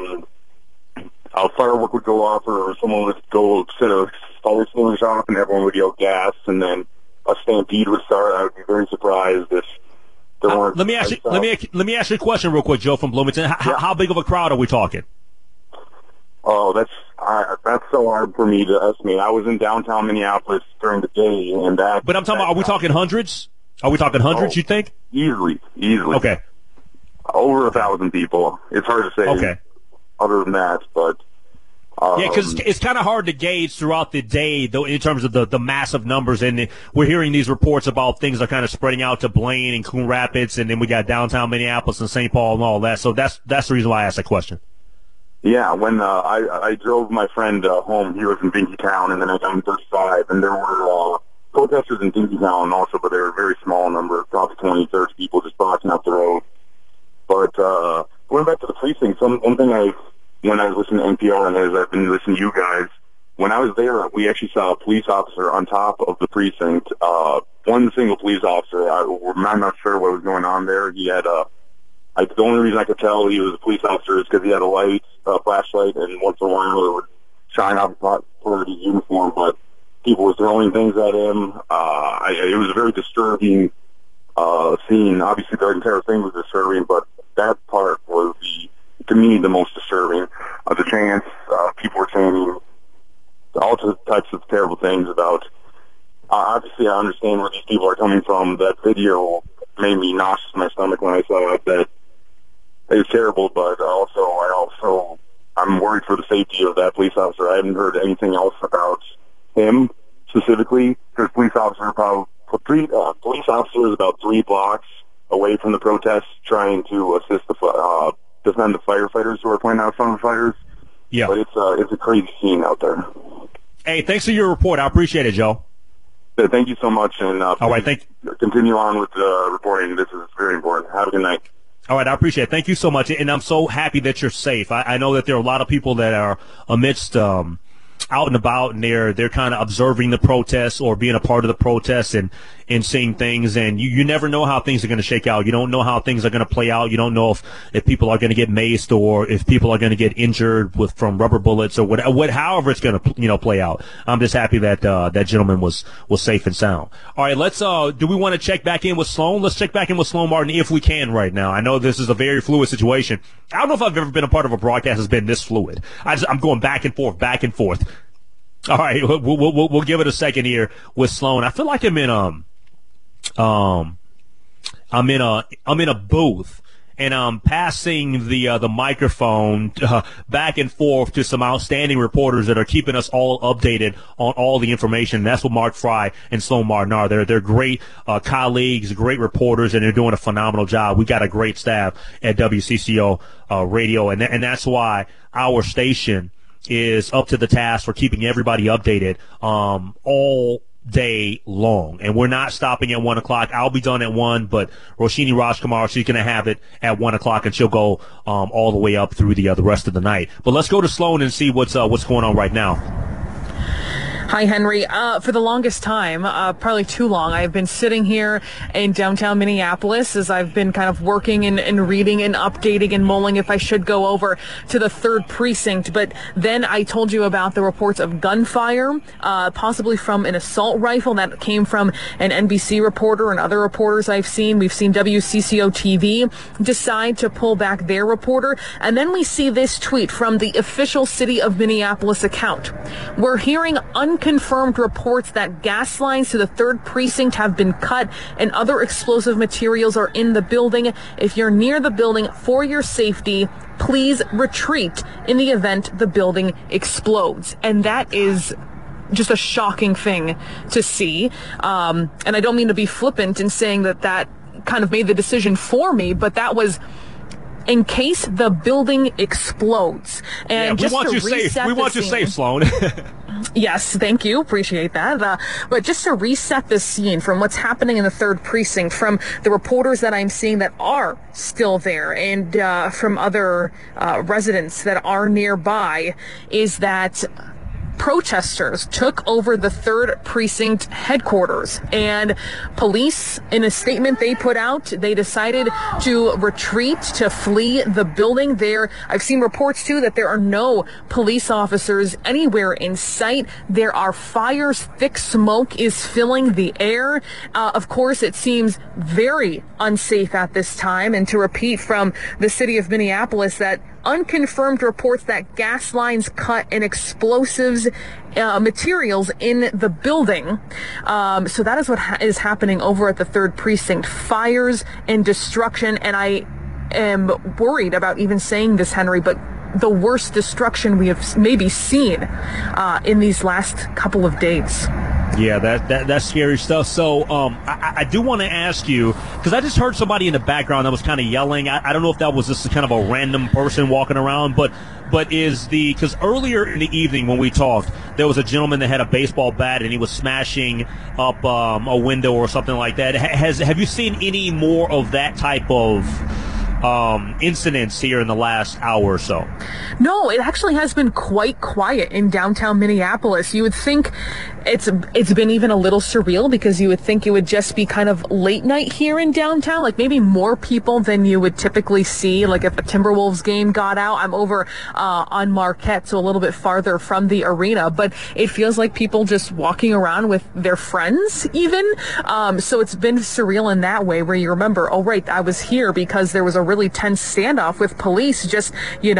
a firework would go off, or someone would go set a fire extinguisher off, and everyone would yell gas, and then a stampede would start. I would be very surprised if there weren't. Let me ask you a question real quick, Joe from Bloomington. How big of a crowd are we talking? Oh, that's so hard for me to estimate. I was in downtown Minneapolis during the day, and that. But I'm talking about, are we talking hundreds? Are we talking hundreds, you think? Easily. Okay. Over 1,000 people. It's hard to say. Okay. Other than that, but. Yeah, because it's kind of hard to gauge throughout the day, though, in terms of the massive numbers. And we're hearing these reports about things are kind of spreading out to Blaine and Coon Rapids, and then we got downtown Minneapolis and St. Paul and all that. So that's the reason why I asked that question. Yeah, when I drove my friend home, he was in Dinkytown, and then I got on 35, and there were protesters in Dinkytown also, but they were a very small number, probably 20, 30 people just blocking out the road. But going back to the precinct, one thing when I was listening to NPR and as I've been listening to you guys, when I was there, we actually saw a police officer on top of the precinct. One single police officer. I'm not sure what was going on there. He had the only reason I could tell he was a police officer is because he had a light, flashlight, and once in a while it would shine off for his uniform. But people were throwing things at him. It was a very disturbing scene. Obviously, the entire thing was disturbing, but that part was to me, the most disturbing. The chants, people were saying all types of terrible things about. Obviously, I understand where these people are coming from. That video made me nauseous in my stomach when I saw it. That it was terrible, but I'm worried for the safety of that police officer. I haven't heard anything else about him specifically. Because police officer is about 3 blocks away from the protests, trying to assist defend the firefighters who are putting out some of the fires. Yeah, but it's a crazy scene out there. Hey, thanks for your report. I appreciate it, Joe. Yeah, thank you so much, and all right, continue on with the reporting. This is very important. Have a good night. All right, I appreciate it. Thank you so much, and I'm so happy that you're safe. I know that there are a lot of people that are amidst out and about, and they're kind of observing the protests or being a part of the protests and seeing things, and you never know how things are going to shake out. You don't know how things are going to play out. You don't know if people are going to get maced or if people are going to get injured from rubber bullets or however it's going to play out. I'm just happy that that gentleman was safe and sound. All right, let's do we want to check back in with Sloan? Let's check back in with Sloan Martin if we can right now. I know this is a very fluid situation. I don't know if I've ever been a part of a broadcast that's been this fluid. I'm going back and forth. All right, we'll give it a second here with Sloan. I feel like I'm in a booth, and I'm passing the microphone back and forth to some outstanding reporters that are keeping us all updated on all the information. That's what Mark Fry and Sloan Martin are. They're great colleagues, great reporters, and they're doing a phenomenal job. We got a great staff at WCCO Radio, and that's why our station is up to the task for keeping everybody updated all day long. And we're not stopping at 1 o'clock. I'll be done at 1, but Roshini Rajkumar, she's going to have it at 1 o'clock, and she'll go all the way up through the rest of the night. But let's go to Sloan and see what's going on right now. Hi, Henry. For the longest time, probably too long, I've been sitting here in downtown Minneapolis as I've been kind of working and reading and updating and mulling if I should go over to the 3rd precinct. But then I told you about the reports of gunfire, possibly from an assault rifle that came from an NBC reporter and other reporters I've seen. We've seen WCCO TV decide to pull back their reporter. And then we see this tweet from the official City of Minneapolis account. We're hearing unconfirmed reports that gas lines to the 3rd precinct have been cut and other explosive materials are in the building. If you're near the building, for your safety, please retreat in the event the building explodes. And that is just a shocking thing to see. And I don't mean to be flippant in saying that kind of made the decision for me, but that was in case the building explodes. And we want you safe. We want you safe, Sloan. Yes, thank you. Appreciate that. But just to reset the scene from what's happening in the 3rd precinct, from the reporters that I'm seeing that are still there, and from other residents that are nearby, is that protesters took over the 3rd precinct headquarters, and police, in a statement they put out, they decided to retreat, to flee the building. I've seen reports too that there are no police officers anywhere in sight. There are fires. Thick smoke is filling the air. Of course, it seems very unsafe at this time. And to repeat from the city of Minneapolis, that unconfirmed reports that gas lines cut and explosives materials in the building. So that is what is happening over at the 3rd precinct. Fires and destruction. And I am worried about even saying this, Henry, but the worst destruction we have maybe seen in these last couple of days. Yeah, that's scary stuff. So I do want to ask you, because I just heard somebody in the background that was kind of yelling. I don't know if that was just kind of a random person walking around, but because earlier in the evening when we talked, there was a gentleman that had a baseball bat and he was smashing up a window or something like that. Have you seen any more of that type of incidents here in the last hour or so? No, it actually has been quite quiet in downtown Minneapolis. You would think it's been even a little surreal, because you would think it would just be kind of late night here in downtown, like maybe more people than you would typically see. Like if a Timberwolves game got out, I'm over on Marquette, so a little bit farther from the arena, but it feels like people just walking around with their friends even. So it's been surreal in that way, where you remember, oh right, I was here because there was a really tense standoff with police just,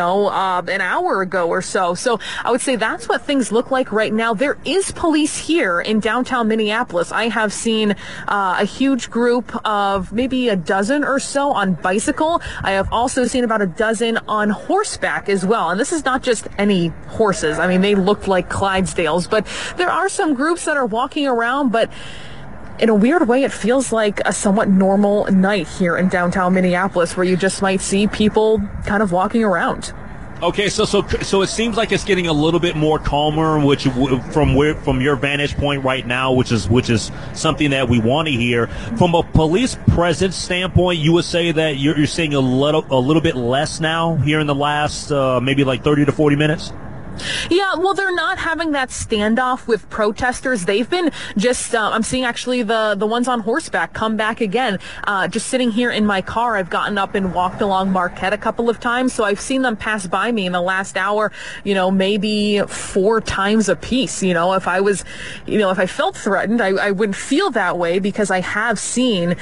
an hour ago or so. So I would say that's what things look like right now. There is police here in downtown Minneapolis. I have seen a huge group of maybe a dozen or so on bicycle. I have also seen about a dozen on horseback as well. And this is not just any horses. I mean, they look like Clydesdales, but there are some groups that are walking around, but in a weird way, it feels like a somewhat normal night here in downtown Minneapolis, where you just might see people kind of walking around. Okay, so it seems like it's getting a little bit more calmer, which from your vantage point right now, which is something that we want to hear. From a police presence standpoint, you would say that you're seeing a little bit less now here in the last maybe like 30 to 40 minutes. Yeah, well, they're not having that standoff with protesters. They've been just, I'm seeing actually the ones on horseback come back again. Just sitting here in my car, I've gotten up and walked along Marquette a couple of times, so I've seen them pass by me in the last hour, maybe 4 times a piece. If I was, if I felt threatened, I wouldn't feel that way, because I have seen,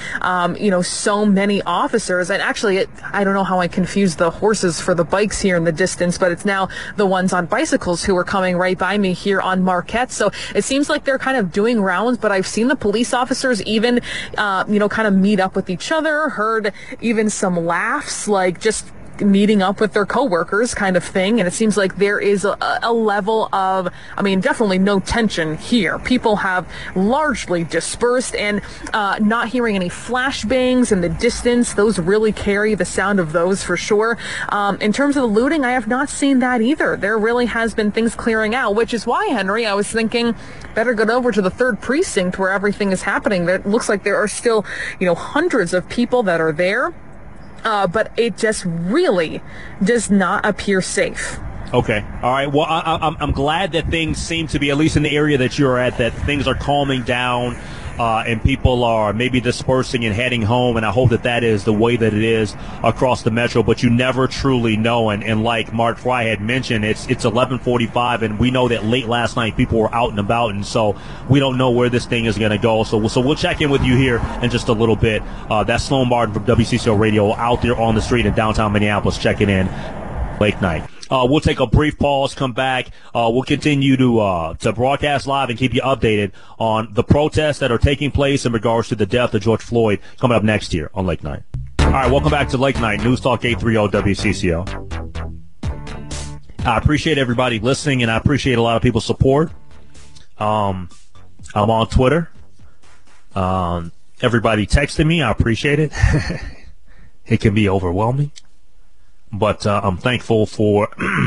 so many officers. And actually, I don't know how I confused the horses for the bikes here in the distance, but it's now the ones on bicycles who are coming right by me here on Marquette. So it seems like they're kind of doing rounds, but I've seen the police officers even, kind of meet up with each other, heard even some laughs, like just meeting up with their coworkers kind of thing. And it seems like there is a level of, definitely no tension here. People have largely dispersed, and not hearing any flashbangs in the distance. Those really carry the sound of those for sure. In terms of the looting, I have not seen that either. There really has been things clearing out, which is why, Henry, I was thinking better go over to the 3rd precinct where everything is happening. It looks like there are still, hundreds of people that are there. But it just really does not appear safe. Okay. All right. Well, I'm glad that things seem to be, at least in the area that you're at, that things are calming down, and people are maybe dispersing and heading home. And I hope that is the way that it is across the metro. But you never truly know. And like Mark Fry had mentioned, it's 11:45, and we know that late last night people were out and about, and so we don't know where this thing is going to go. So we'll check in with you here in just a little bit. That's Sloan Martin from WCCO Radio out there on the street in downtown Minneapolis checking in late night. We'll take a brief pause, come back. We'll continue to broadcast live and keep you updated on the protests that are taking place in regards to the death of George Floyd coming up next year on Late Night. All right, welcome back to Late Night, News Talk 830 WCCO. I appreciate everybody listening, and I appreciate a lot of people's support. I'm on Twitter. Everybody texting me. I appreciate it. It can be overwhelming. but I'm thankful for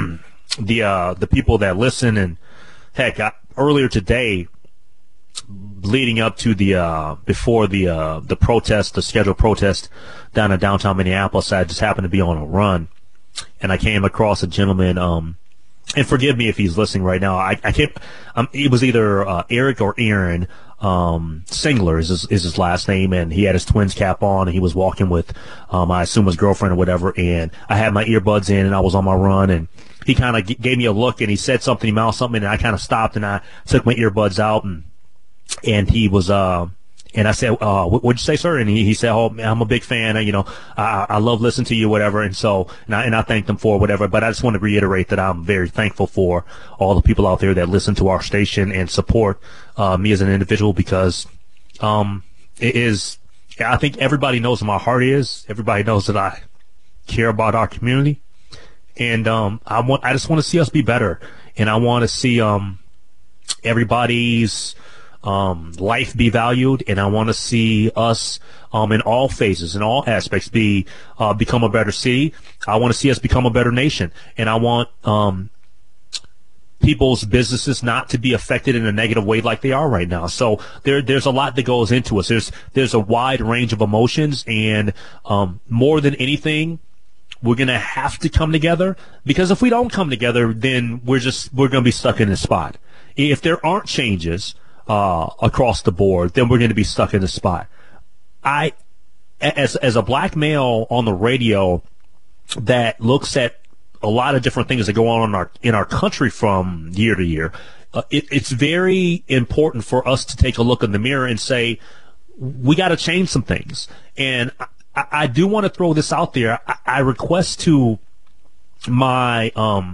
the people that listen. And heck, earlier today, leading up to before the protest, the scheduled protest down in downtown Minneapolis, I just happened to be on a run, and I came across a gentleman. And forgive me if he's listening right now. I can't. It was either Eric or Aaron. Singler is his last name, and he had his Twins cap on, and he was walking with, I assume his girlfriend or whatever, and I had my earbuds in, and I was on my run, and he kind of gave me a look, and he said something, he mouthed something, and I kind of stopped, and I took my earbuds out, and he was, and I said, what'd you say, sir? And he said, oh, man, I'm a big fan. I love listening to you, whatever. And so, and I thanked him for whatever. But I just want to reiterate that I'm very thankful for all the people out there that listen to our station and support me as an individual, because it is, I think everybody knows where my heart is. Everybody knows that I care about our community. And I just want to see us be better. And I want to see everybody's life be valued, and I want to see us in all phases, in all aspects, become a better city. I want to see us become a better nation, and I want people's businesses not to be affected in a negative way like they are right now. So there's a lot that goes into us. There's a wide range of emotions, and more than anything, we're going to have to come together, because if we don't come together, then we're going to be stuck in this spot. If there aren't changes across the board, then we're going to be stuck in this spot. As a black male on the radio that looks at a lot of different things that go on in our country from year to year, it's very important for us to take a look in the mirror and say, we got to change some things. And I do want to throw this out there. I request to my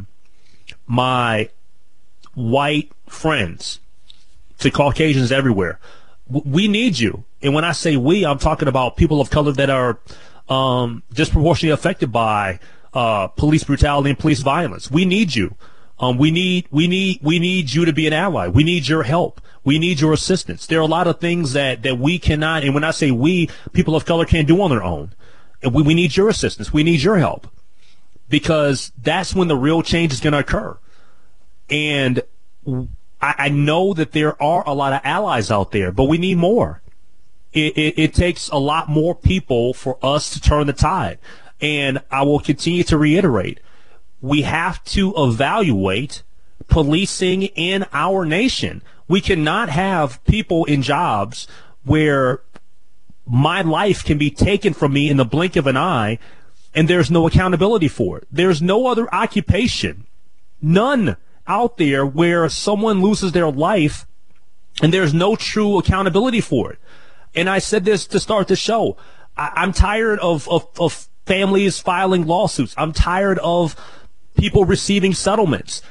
white friends, to Caucasians everywhere, we need you. And when I say we, I'm talking about people of color that are disproportionately affected by police brutality and police violence. We need you. We need you to be an ally. We need your help. We need your assistance. There are a lot of things that we cannot, and when I say we, people of color can't do on their own. And we need your assistance. We need your help, because that's when the real change is going to occur. And I know that there are a lot of allies out there, but we need more. It takes a lot more people for us to turn the tide. And I will continue to reiterate, we have to evaluate policing in our nation. We cannot have people in jobs where my life can be taken from me in the blink of an eye, and there's no accountability for it. There's no other occupation, none out there, where someone loses their life and there's no true accountability for it. And I said this to start the show. I'm tired of families filing lawsuits. I'm tired of people receiving settlements.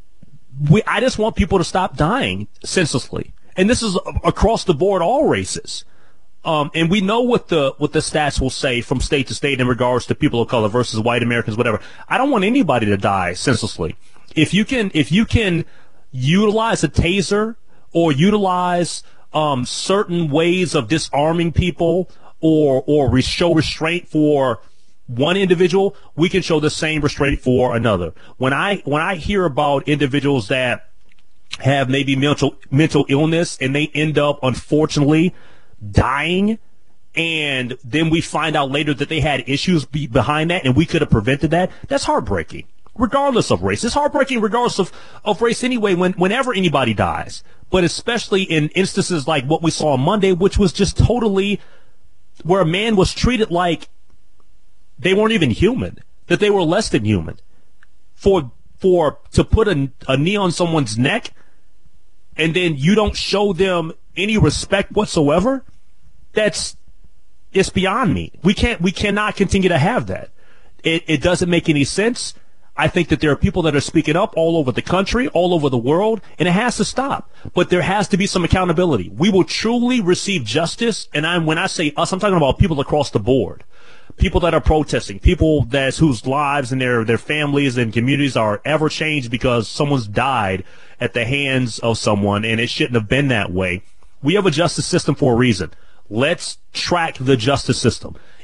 I just want people to stop dying senselessly. And this is across the board, all races. And we know what the stats will say from state to state in regards to people of color versus white Americans, whatever. I don't want anybody to die senselessly. If you can utilize a taser or utilize certain ways of disarming people or show restraint for one individual, we can show the same restraint for another. When I hear about individuals that have maybe mental illness and they end up, unfortunately, dying, and then we find out later that they had issues behind that and we could have prevented that, that's heartbreaking. Regardless of race. It's heartbreaking regardless of race anyway, whenever anybody dies. But especially in instances like what we saw on Monday, which was just totally where a man was treated like they weren't even human, that they were less than human. To put a knee on someone's neck and then you don't show them any respect whatsoever, it's beyond me. We cannot continue to have that. It doesn't make any sense. I think that there are people that are speaking up all over the country, all over the world, and it has to stop. But there has to be some accountability. We will truly receive justice, and when I say us, I'm talking about people across the board. People that are protesting, people whose lives and their families and communities are ever changed because someone's died at the hands of someone, and it shouldn't have been that way. We have a justice system for a reason. Let's track the justice system.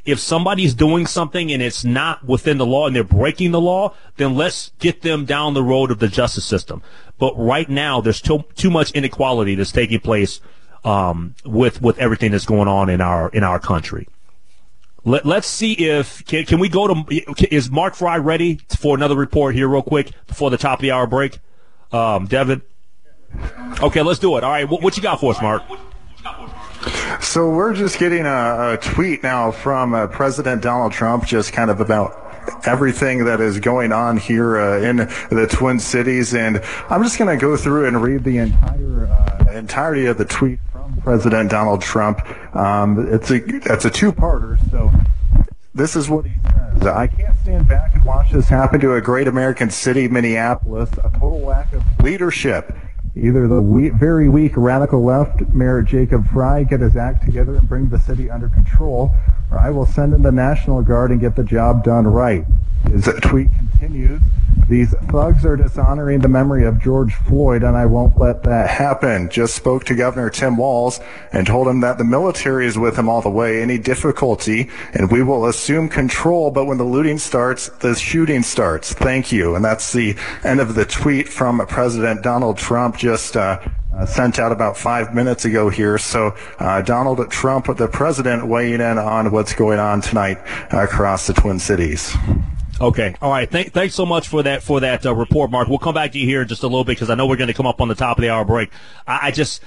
If somebody's doing something and it's not within the law and they're breaking the law, then let's get them down the road of the justice system. But right now, there's too much inequality that's taking place with everything that's going on in our country. Let's see if can we go to, is Mark Fry ready for another report here real quick before the top of the hour break? Devin? Okay, let's do it. All right, what you got for us, Mark? So we're just getting a tweet now from President Donald Trump, just kind of about everything that is going on here in the Twin Cities, and I'm just going to go through and read the entirety of the tweet from President Donald Trump. It's a two-parter, so this is what he says. I can't stand back and watch this happen to a great American city, Minneapolis. A total lack of leadership. Either the very weak radical left, Mayor Jacob Fry, get his act together and bring the city under control, or I will send in the National Guard and get the job done right. His tweet continues, these thugs are dishonoring the memory of George Floyd, and I won't let that happen. Just spoke to Governor Tim Walz and told him that the military is with him all the way, any difficulty, and we will assume control, but when the looting starts, the shooting starts. Thank you. And that's the end of the tweet from President Donald Trump, just sent out about 5 minutes ago here. So Donald Trump, the president, weighing in on what's going on tonight across the Twin Cities. Okay. All right. Thanks so much for that report, Mark. We'll come back to you here in just a little bit because I know we're going to come up on the top of the hour break. I just,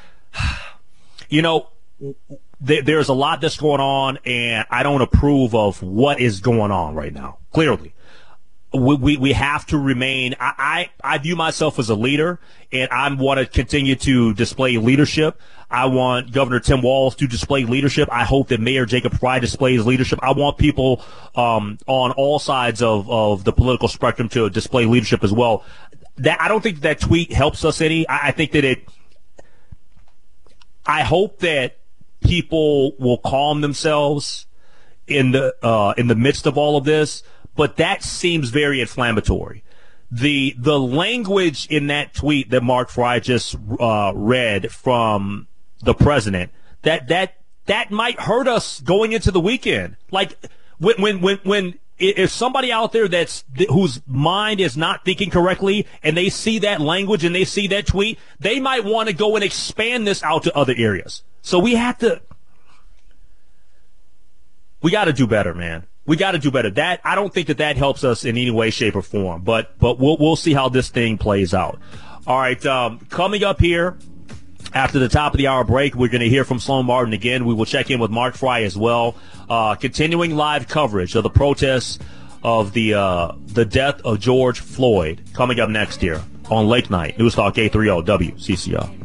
there's a lot that's going on, and I don't approve of what is going on right now. Clearly. We have to remain. I view myself as a leader, and I want to continue to display leadership. I want Governor Tim Walz to display leadership. I hope that Mayor Jacob Fry displays leadership. I want people on all sides of the political spectrum to display leadership as well. I don't think that tweet helps us any. I think that I hope that people will calm themselves in the midst of all of this. But that seems very inflammatory. The language in that tweet that Mark Fry just read from the president, that might hurt us going into the weekend. Like when if somebody out there whose mind is not thinking correctly and they see that language and they see that tweet, they might want to go and expand this out to other areas. So we got to do better, man. We got to do better. I don't think that helps us in any way, shape, or form. But we'll see how this thing plays out. All right, coming up here after the top of the hour break, we're going to hear from Sloan Martin again. We will check in with Mark Fry as well. Continuing live coverage of the protests of the death of George Floyd coming up next year on Late Night News Talk 830 WCCO.